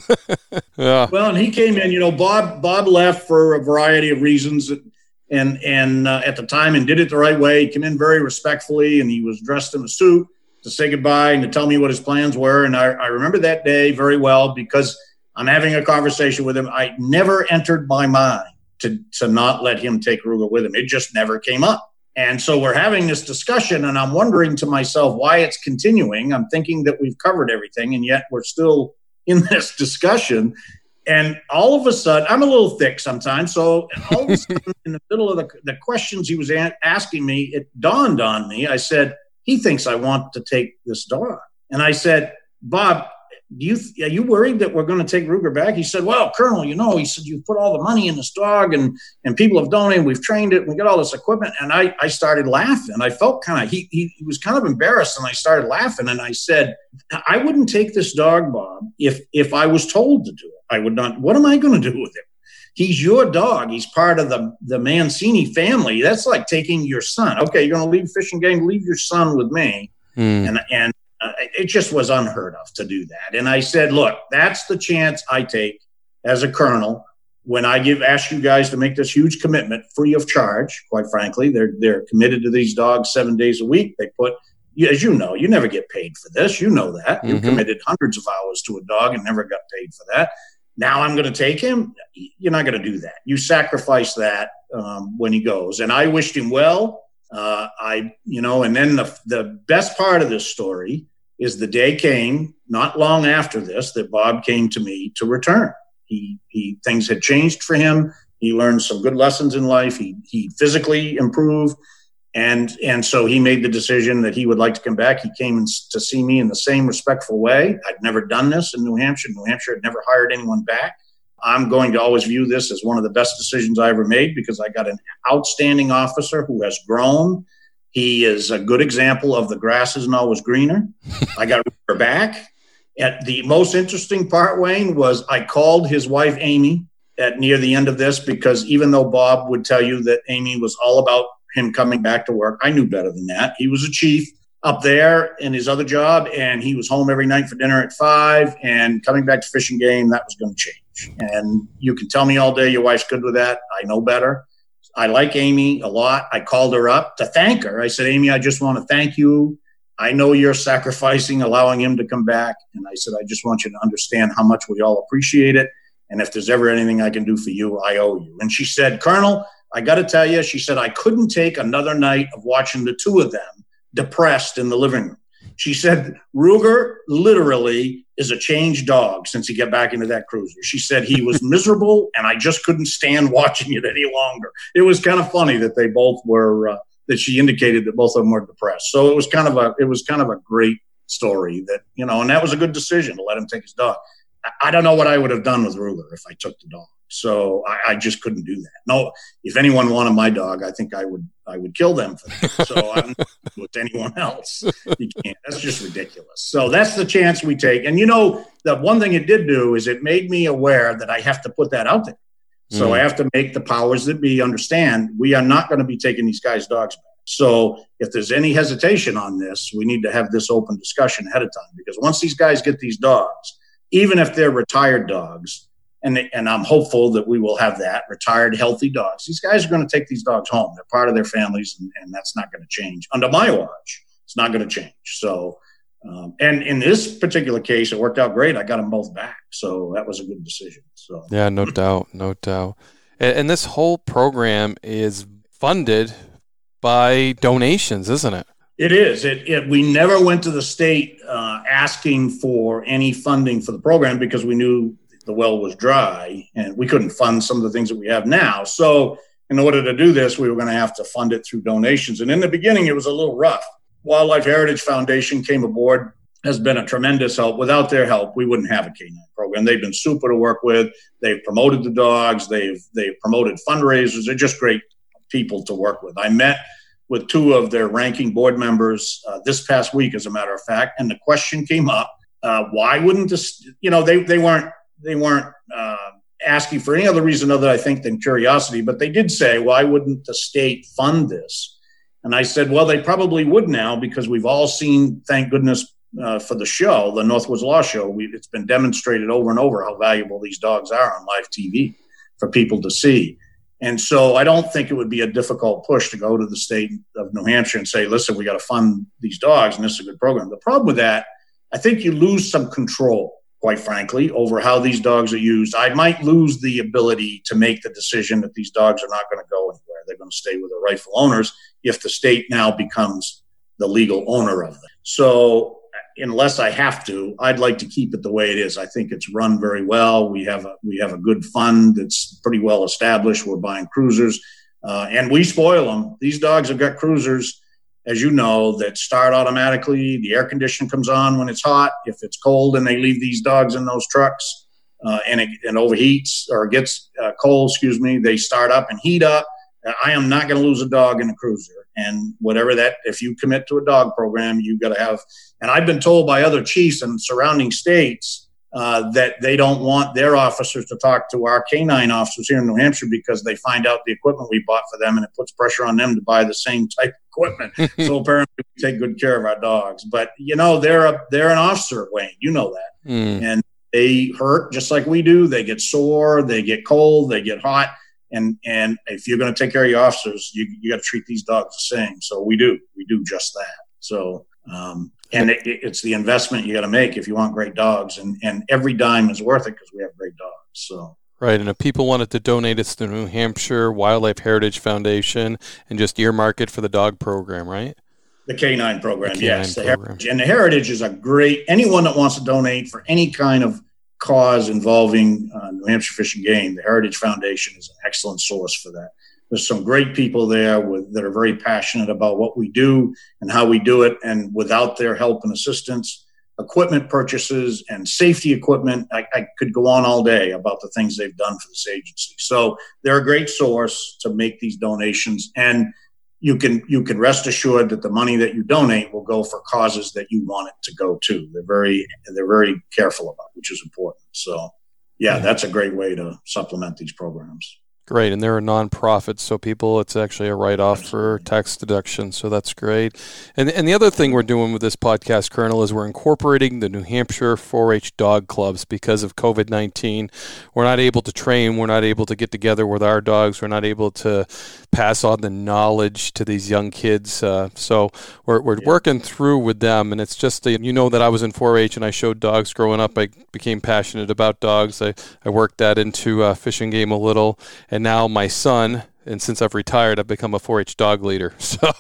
yeah. Well, and he came in. Bob left for a variety of reasons. And at the time, and did it the right way. He came in very respectfully, and he was dressed in a suit to say goodbye and to tell me what his plans were. And I remember that day very well, because I'm having a conversation with him. I never entered my mind to not let him take Ruger with him. It just never came up. And so we're having this discussion, and I'm wondering to myself why it's continuing. I'm thinking that we've covered everything, and yet we're still in this discussion. And all of a sudden, I'm a little thick sometimes, so all of a sudden, in the middle of the questions he was asking me, it dawned on me. I said, he thinks I want to take this dog. And I said, Bob, are you worried that we're going to take Ruger back? He said, well, Colonel, he said, you've put all the money in this dog, and people have donated, we've trained it, and we got all this equipment. And I started laughing. I felt he was kind of embarrassed, and I started laughing. And I said, I wouldn't take this dog, Bob, if I was told to do it. I would not. What am I going to do with him? He's your dog. He's part of the Mancini family. That's like taking your son. Okay, you're going to leave Fish and Game, leave your son with me. And it just was unheard of to do that. And I said, look, that's the chance I take as a colonel when I ask you guys to make this huge commitment free of charge. Quite frankly, they're committed to these dogs 7 days a week. They put, as you know, you never get paid for this. You know that. You committed hundreds of hours to a dog and never got paid for that. Now I'm going to take him. You're not going to do that. You sacrifice that when he goes. And I wished him well. And then the best part of this story is the day came not long after this that Bob came to me to return. Things had changed for him. He learned some good lessons in life. He physically improved. And so he made the decision that he would like to come back. He came to see me in the same respectful way. I'd never done this in New Hampshire. New Hampshire had never hired anyone back. I'm going to always view this as one of the best decisions I ever made because I got an outstanding officer who has grown. He is a good example of the grass isn't always greener. I got her back. And the most interesting part, Wayne, was I called his wife, Amy, near the end of this because even though Bob would tell you that Amy was all about him coming back to work, I knew better than that. He was a chief up there in his other job, and he was home every night for dinner at 5, and coming back to Fish and Game, that was going to change. And you can tell me all day your wife's good with that. I know better. I like Amy a lot. I called her up to thank her. I said, Amy, I just want to thank you. I know you're sacrificing, allowing him to come back. And I said, I just want you to understand how much we all appreciate it. And if there's ever anything I can do for you, I owe you. And she said, Colonel, I got to tell you, she said, I couldn't take another night of watching the two of them depressed in the living room. She said, Ruger literally is a changed dog since he got back into that cruiser. She said he was miserable, and I just couldn't stand watching it any longer. It was kind of funny that they both were, that she indicated that both of them were depressed. So it was kind of a great story that, and that was a good decision to let him take his dog. I don't know what I would have done with Ruger if I took the dog. So I just couldn't do that. No, if anyone wanted my dog, I think I would kill them for that. So I don't do it with anyone else. You can't. That's just ridiculous. So that's the chance we take. And the one thing it did do is it made me aware that I have to put that out there. So I have to make the powers that be understand we are not going to be taking these guys' dogs back. So if there's any hesitation on this, we need to have this open discussion ahead of time, because once these guys get these dogs, even if they're retired dogs, and I'm hopeful that we will have that, retired, healthy dogs, these guys are going to take these dogs home. They're part of their families, and that's not going to change. Under my watch, it's not going to change. So, and in this particular case, it worked out great. I got them both back. So that was a good decision. So yeah, no doubt. And this whole program is funded by donations, isn't it? It is. We never went to the state asking for any funding for the program because we knew the well was dry and we couldn't fund some of the things that we have now. So in order to do this, we were going to have to fund it through donations. And in the beginning, it was a little rough. Wildlife Heritage Foundation came aboard, has been a tremendous help. Without their help, we wouldn't have a canine program. They've been super to work with. They've promoted the dogs. They've promoted fundraisers. They're just great people to work with. I met with two of their ranking board members this past week, as a matter of fact, and the question came up: why wouldn't this? They weren't asking for any other reason other, I think, than curiosity, but they did say, why wouldn't the state fund this? And I said, well, they probably would now, because we've all seen, thank goodness for the show, the Northwoods Law Show, it's been demonstrated over and over how valuable these dogs are on live TV for people to see. And so I don't think it would be a difficult push to go to the state of New Hampshire and say, listen, we got to fund these dogs, and this is a good program. The problem with that, I think you lose some control, quite frankly, over how these dogs are used. I might lose the ability to make the decision that these dogs are not going to go anywhere. They're going to stay with their rightful owners if the state now becomes the legal owner of them. So unless I have to, I'd like to keep it the way it is. I think it's run very well. We have a good fund that's pretty well established. We're buying cruisers, and we spoil them. These dogs have got cruisers, as you know, that start automatically. The air conditioning comes on when it's hot. If it's cold and they leave these dogs in those trucks and it overheats or gets cold, they start up and heat up. I am not going to lose a dog in a cruiser. And whatever that, if you commit to a dog program, you've got to have, and I've been told by other chiefs in surrounding states that they don't want their officers to talk to our canine officers here in New Hampshire because they find out the equipment we bought for them and it puts pressure on them to buy the same type of equipment. So apparently we take good care of our dogs. But, they're an officer, Wayne. You know that. And they hurt just like we do. They get sore, they get cold, they get hot. And if you're going to take care of your officers, you got to treat these dogs the same. So we do just that. So, and it's the investment you got to make if you want great dogs, and every dime is worth it because we have great dogs. So. Right, and if people wanted to donate, it's the New Hampshire Wildlife Heritage Foundation, and just earmark it for the dog program, right? The canine program, yes. The Heritage. And the Heritage is a great, anyone that wants to donate for any kind of cause involving New Hampshire Fish and Game, the Heritage Foundation is an excellent source for that. There's some great people there that are very passionate about what we do and how we do it, and without their help and assistance, equipment purchases and safety equipment. I could go on all day about the things they've done for this agency. So they're a great source to make these donations, and you can rest assured that the money that you donate will go for causes that you want it to go to. They're very careful about, which is important. So yeah, that's a great way to supplement these programs. Great, and they're a nonprofit, so it's actually a write-off for tax deduction, so that's great. And the other thing we're doing with this podcast, Colonel, is we're incorporating the New Hampshire 4-H dog clubs because of COVID-19. We're not able to train, we're not able to get together with our dogs, we're not able to pass on the knowledge to these young kids, so we're working through with them, and it's just, that I was in 4-H and I showed dogs growing up. I became passionate about dogs. I worked that into Fish and Game a little, and now my son, and since I've retired, I've become a 4-H dog leader. So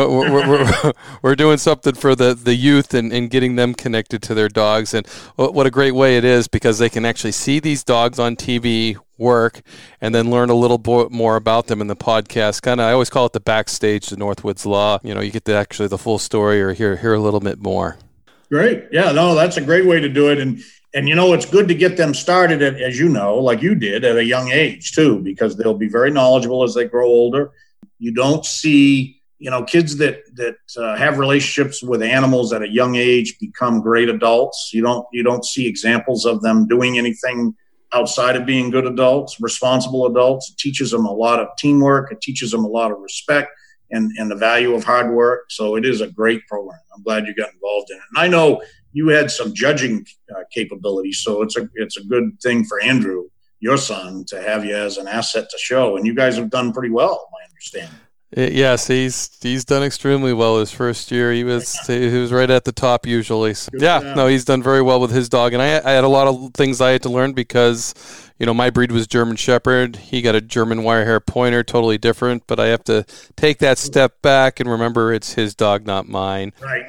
we're doing something for the youth and getting them connected to their dogs. And what a great way it is, because they can actually see these dogs on TV work and then learn a little more about them in the podcast. I always call it the backstage to Northwoods Law. You get the full story or hear a little bit more. Great. Yeah, no, that's a great way to do it. And it's good to get them started at, as you know, like you did, at a young age too, because they'll be very knowledgeable as they grow older. You don't see, kids that have relationships with animals at a young age become great adults. You don't see examples of them doing anything outside of being good adults, responsible adults. It teaches them a lot of teamwork. It teaches them a lot of respect and the value of hard work. So it is a great program. I'm glad you got involved in it. And I know you had some judging capabilities, so it's a good thing for Andrew, your son, to have you as an asset to show. And you guys have done pretty well, my understanding. Yes, he's done extremely well his first year. He was right at the top usually. So, he's done very well with his dog. And I had a lot of things I had to learn because, my breed was German Shepherd. He got a German Wirehair Pointer, totally different. But I have to take that step back and remember it's his dog, not mine. Right.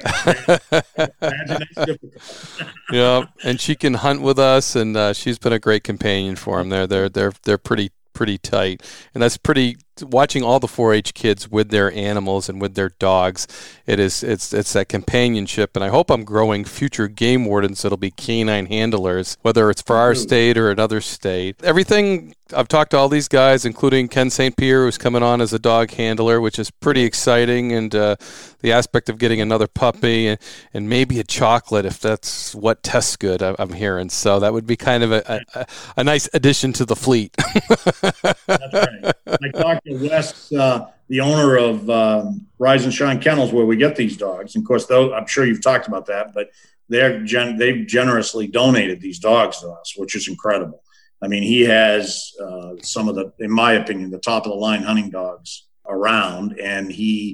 Imagine that's difficult. Yeah, and she can hunt with us, and she's been a great companion for him. They're pretty tight, and that's pretty. Watching all the 4-H kids with their animals and with their dogs, it's that companionship, and I hope I'm growing future game wardens that'll be canine handlers, whether it's for our state or another state. Everything, I've talked to all these guys, including Ken St. Pierre, who's coming on as a dog handler, which is pretty exciting, and the aspect of getting another puppy and maybe a chocolate, if that's what tastes good, I'm hearing. So that would be kind of a nice addition to the fleet. That's right. I talked to Wes, the owner of Rise and Shine Kennels, where we get these dogs. And of course, I'm sure you've talked about that, but they've generously donated these dogs to us, which is incredible. I mean, he has some of in my opinion, the top of the line hunting dogs around, and he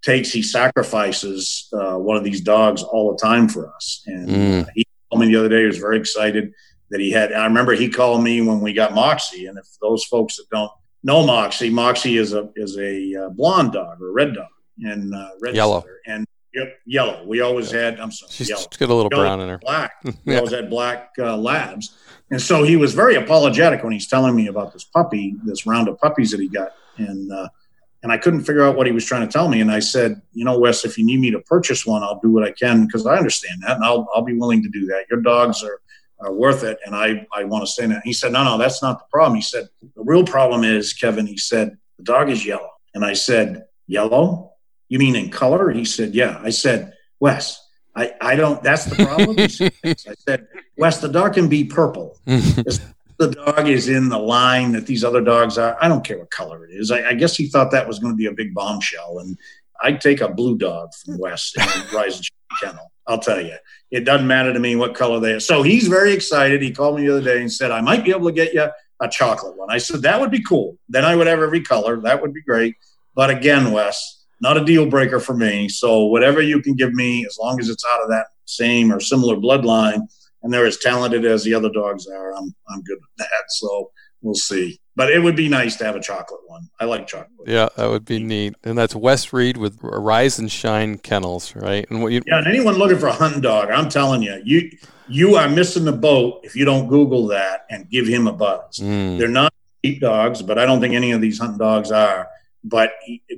sacrifices one of these dogs all the time for us. And he told me the other day, he was very excited that he had. I remember he called me when we got Moxie, and if those folks that don't know Moxie is a blonde dog or a red dog, and yellow and yellow. We always had. I'm sorry, she's yellow. got a little brown in her. Black. We always had black labs, and so he was very apologetic when he's telling me about this round of puppies that he got, and I couldn't figure out what he was trying to tell me. And I said, Wes, if you need me to purchase one, I'll do what I can, because I understand that, and I'll be willing to do that. Your dogs are worth it, and I want to stay in that. He said, no, that's not the problem. He said, the real problem is, Kevin, he said, the dog is yellow. And I said, yellow? You mean in color? He said, yeah. I said, Wes, I don't, that's the problem? He said, yes. I said, Wes, the dog can be purple. The dog is in the line that these other dogs are. I don't care what color it is. I guess he thought that was going to be a big bombshell. And I'd take a blue dog from Wes and Rise and Shine Kennel. I'll tell you, it doesn't matter to me what color they are. So he's very excited. He called me the other day and said, I might be able to get you a chocolate one. I said, that would be cool. Then I would have every color. That would be great. But again, Wes, not a deal breaker for me. So whatever you can give me, as long as it's out of that same or similar bloodline, and they're as talented as the other dogs are, I'm good with that. So we'll see. But it would be nice to have a chocolate one. I like chocolate. Yeah, that would be neat. And that's Wes Reed with Rise and Shine Kennels, right? And and anyone looking for a hunting dog, I'm telling you, you are missing the boat if you don't Google that and give him a buzz. They're not cheap dogs, but I don't think any of these hunting dogs are. But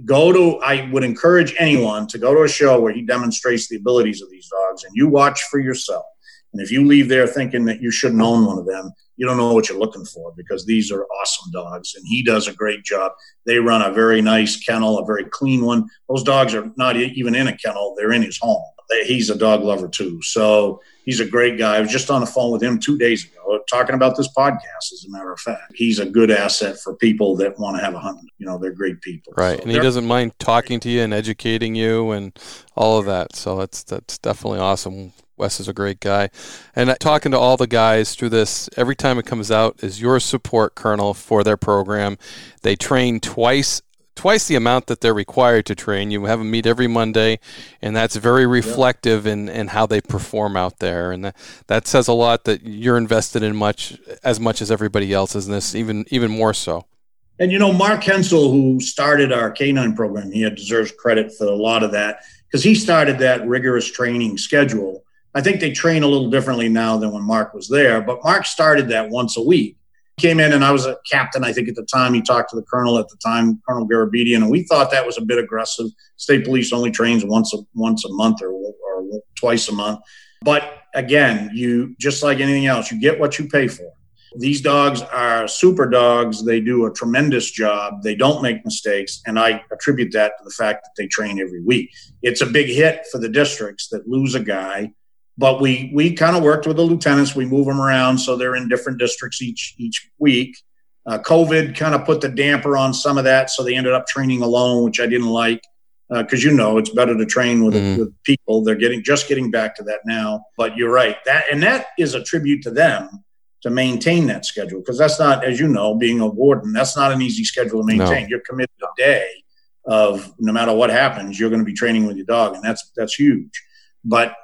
I would encourage anyone to go to a show where he demonstrates the abilities of these dogs, and you watch for yourself. And if you leave there thinking that you shouldn't own one of them, you don't know what you're looking for, because these are awesome dogs, and he does a great job. They run a very nice kennel, a very clean one. Those dogs are not even in a kennel. They're in his home. He's a dog lover too. So he's a great guy. I was just on the phone with him 2 days ago talking about this podcast, as a matter of fact. He's a good asset for people that want to have a hunt. They're great people. Right. So and he doesn't mind talking to you and educating you and all of that. So that's definitely awesome. Wes is a great guy. And talking to all the guys through this, every time it comes out, is your support, Colonel, for their program. They train twice the amount that they're required to train. You have them meet every Monday, and that's very reflective in how they perform out there. And that says a lot that you're invested in as much as everybody else is in this, even more so. And, Mark Hensel, who started our canine program, he deserves credit for a lot of that, because he started that rigorous training schedule. I think they train a little differently now than when Mark was there, but Mark started that once a week. Came in, and I was a captain, I think, at the time. He talked to the colonel at the time, Colonel Garabedian, and we thought that was a bit aggressive. State police only trains once a month or twice a month. But again, you, just like anything else, you get what you pay for. These dogs are super dogs. They do a tremendous job. They don't make mistakes, and I attribute that to the fact that they train every week. It's a big hit for the districts that lose a guy. But we kind of worked with the lieutenants. We move them around so they're in different districts each week. COVID kind of put the damper on some of that, so they ended up training alone, which I didn't like, because it's better to train with people. They're getting back to that now. But you're right, that is a tribute to them to maintain that schedule, because that's not, as you know, being a warden, that's not an easy schedule to maintain. No. You're committed a day of, no matter what happens, you're going to be training with your dog, and that's huge. But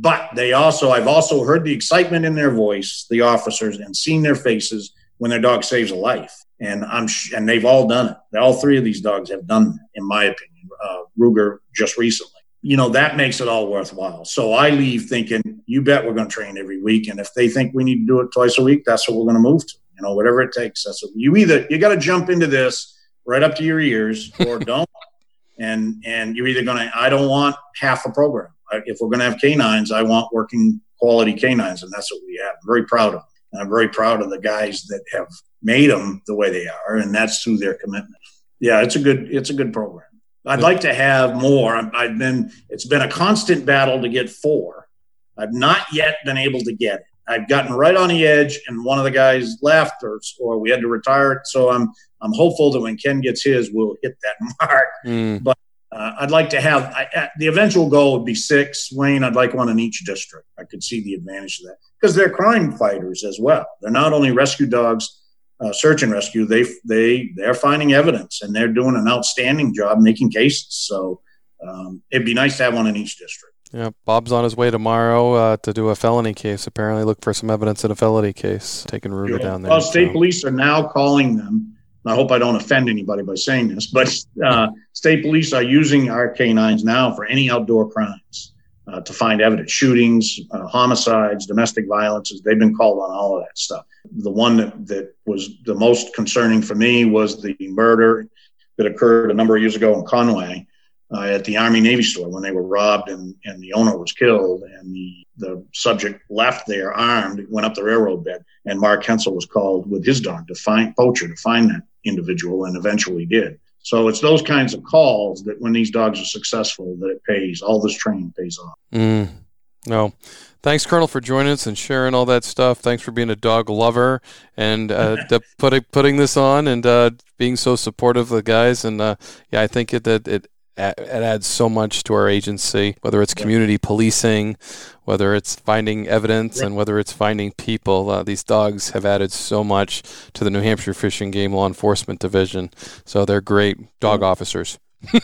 I've also heard the excitement in their voice, the officers, and seen their faces when their dog saves a life. And they've all done it. All three of these dogs have done that, in my opinion. Ruger just recently. That makes it all worthwhile. So I leave thinking, you bet we're going to train every week. And if they think we need to do it twice a week, that's what we're going to move to. Whatever it takes. That's what you got to jump into this right up to your ears, or don't. And you're either going to, I don't want half a program. If we're going to have canines, I want working quality canines, and that's what we have. I'm very proud of them. And I'm very proud of the guys that have made them the way they are, and that's through their commitment. Yeah, it's a good program. I'd like to have more. It's been a constant battle to get 4. I've not yet been able to get it. I've gotten right on the edge, and one of the guys left, or we had to retire it. So I'm hopeful that when Ken gets his, we'll hit that mark. But I'd like to have the eventual goal would be 6. Wayne, I'd like one in each district. I could see the advantage of that, because they're crime fighters as well. They're not only rescue dogs, search and rescue. They're finding evidence, and they're doing an outstanding job making cases. So it'd be nice to have one in each district. Yeah, Bob's on his way tomorrow to do a felony case. Apparently, look for some evidence in a felony case. Taking Ruger down there. Well, state police are now calling them. I hope I don't offend anybody by saying this, but state police are using our canines now for any outdoor crimes to find evidence, shootings, homicides, domestic violences. They've been called on all of that stuff. The one that was the most concerning for me was the murder that occurred a number of years ago in Conway at the Army-Navy store when they were robbed and the owner was killed, and the subject left there armed, went up the railroad bed, and Mark Hensel was called with his dog to find that individual, and eventually did. So it's those kinds of calls that when these dogs are successful, that it pays. All this training pays off. No. Thanks, Colonel, for joining us and sharing all that stuff. Thanks for being a dog lover and putting this on and being so supportive of the guys. And I think it adds so much to our agency, whether it's community policing, whether it's finding evidence, and whether it's finding people. These dogs have added so much to the New Hampshire Fish and Game Law Enforcement Division. So they're great dog officers.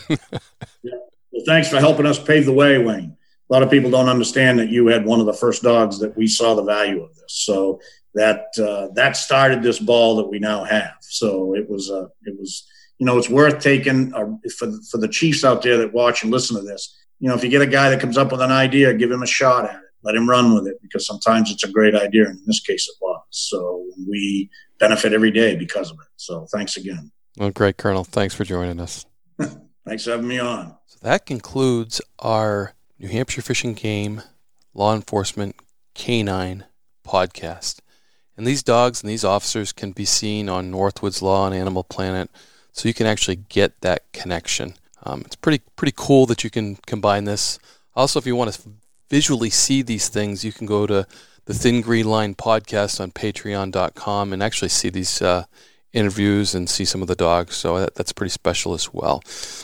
Well, thanks for helping us pave the way, Wayne. A lot of people don't understand that you had one of the first dogs that we saw the value of this. So that started this ball that we now have. So it was it's worth taking for the chiefs out there that watch and listen to this. If you get a guy that comes up with an idea, give him a shot at it. Let him run with it, because sometimes it's a great idea. And in this case, it was. So we benefit every day because of it. So thanks again. Well, great, Colonel. Thanks for joining us. Thanks for having me on. So that concludes our New Hampshire Fish and Game Law Enforcement Canine podcast. And these dogs and these officers can be seen on Northwoods Law and Animal Planet, so you can actually get that connection. It's pretty cool that you can combine this. Also, if you want to visually see these things, you can go to the Thin Green Line podcast on patreon.com and actually see these interviews and see some of the dogs. So that's pretty special as well.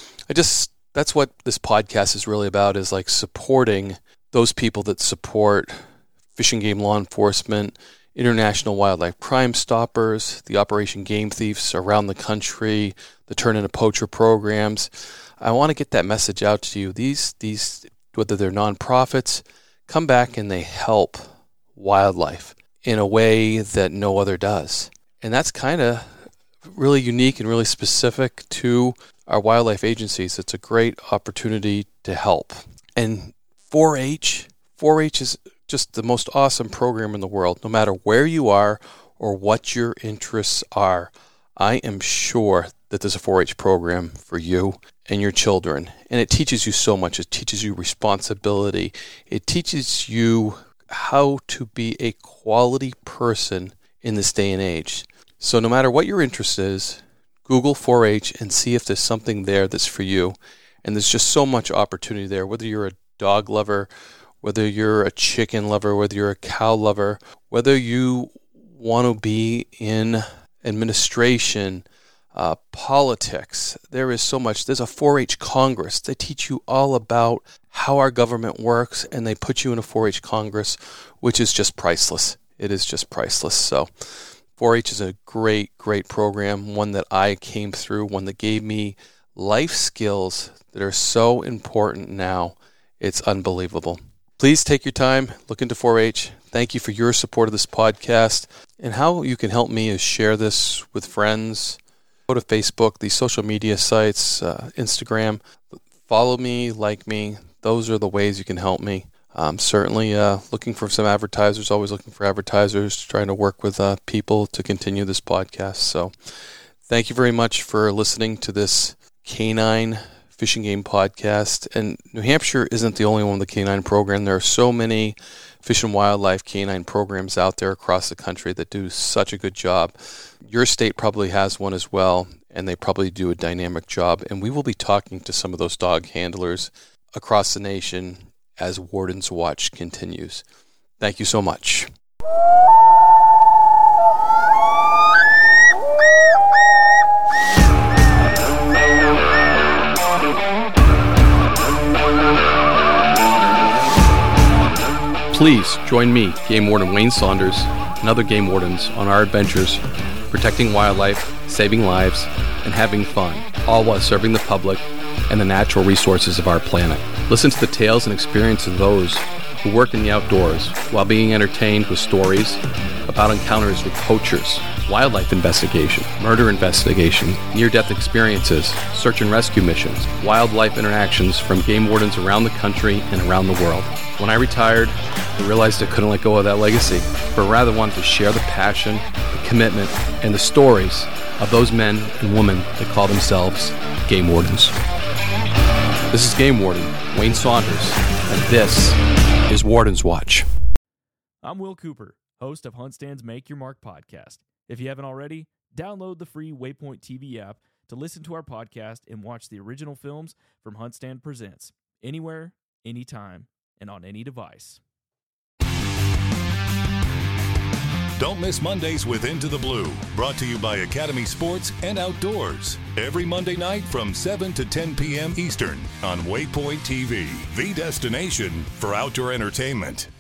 That's what this podcast is really about, is like supporting those people that support Fish and Game law enforcement, international wildlife crime stoppers, the Operation Game Thieves around the country, the Turn Into Poacher programs. I want to get that message out to you. These, whether they're nonprofits, come back and they help wildlife in a way that no other does. And that's kind of really unique and really specific to our wildlife agencies. It's a great opportunity to help. And 4-H is just the most awesome program in the world. No matter where you are or what your interests are, I am sure that there's a 4-H program for you and your children. And it teaches you so much. It teaches you responsibility. It teaches you how to be a quality person in this day and age. So no matter what your interest is, Google 4-H and see if there's something there that's for you. And there's just so much opportunity there, whether you're a dog lover, whether you're a chicken lover, whether you're a cow lover, whether you want to be in administration, politics. There is so much. There's a 4-H Congress. They teach you all about how our government works, and they put you in a 4-H Congress, which is just priceless. It is just priceless. So 4-H is a great, great program, one that I came through, one that gave me life skills that are so important now. It's unbelievable. Please take your time, look into 4-H. Thank you for your support of this podcast. And how you can help me is share this with friends. Go to Facebook, these social media sites, Instagram. Follow me, like me. Those are the ways you can help me. Certainly looking for some advertisers, always looking for advertisers, trying to work with people to continue this podcast. So thank you very much for listening to this Canine Fish and Game podcast. And New Hampshire isn't the only one with the canine program. There are so many fish and wildlife canine programs out there across the country that do such a good job. Your state probably has one as well, and they probably do a dynamic job. And we will be talking to some of those dog handlers across the nation as Warden's Watch continues. Thank you so much. Please join me, Game Warden Wayne Saunders, and other game wardens on our adventures protecting wildlife, saving lives, and having fun, all while serving the public and the natural resources of our planet. Listen to the tales and experiences of those who work in the outdoors while being entertained with stories about encounters with poachers, wildlife investigation, murder investigation, near-death experiences, search and rescue missions, wildlife interactions from game wardens around the country and around the world. When I retired, I realized I couldn't let go of that legacy, but rather wanted to share the passion, the commitment, and the stories of those men and women that call themselves game wardens. This is Game Warden Wayne Saunders, and this is Warden's Watch. I'm Will Cooper, host of HuntStand's Make Your Mark podcast. If you haven't already, download the free Waypoint TV app to listen to our podcast and watch the original films from HuntStand Presents, anywhere, anytime, and on any device. Don't miss Mondays with Into the Blue, brought to you by Academy Sports and Outdoors. Every Monday night from 7 to 10 p.m. Eastern on Waypoint TV, the destination for outdoor entertainment.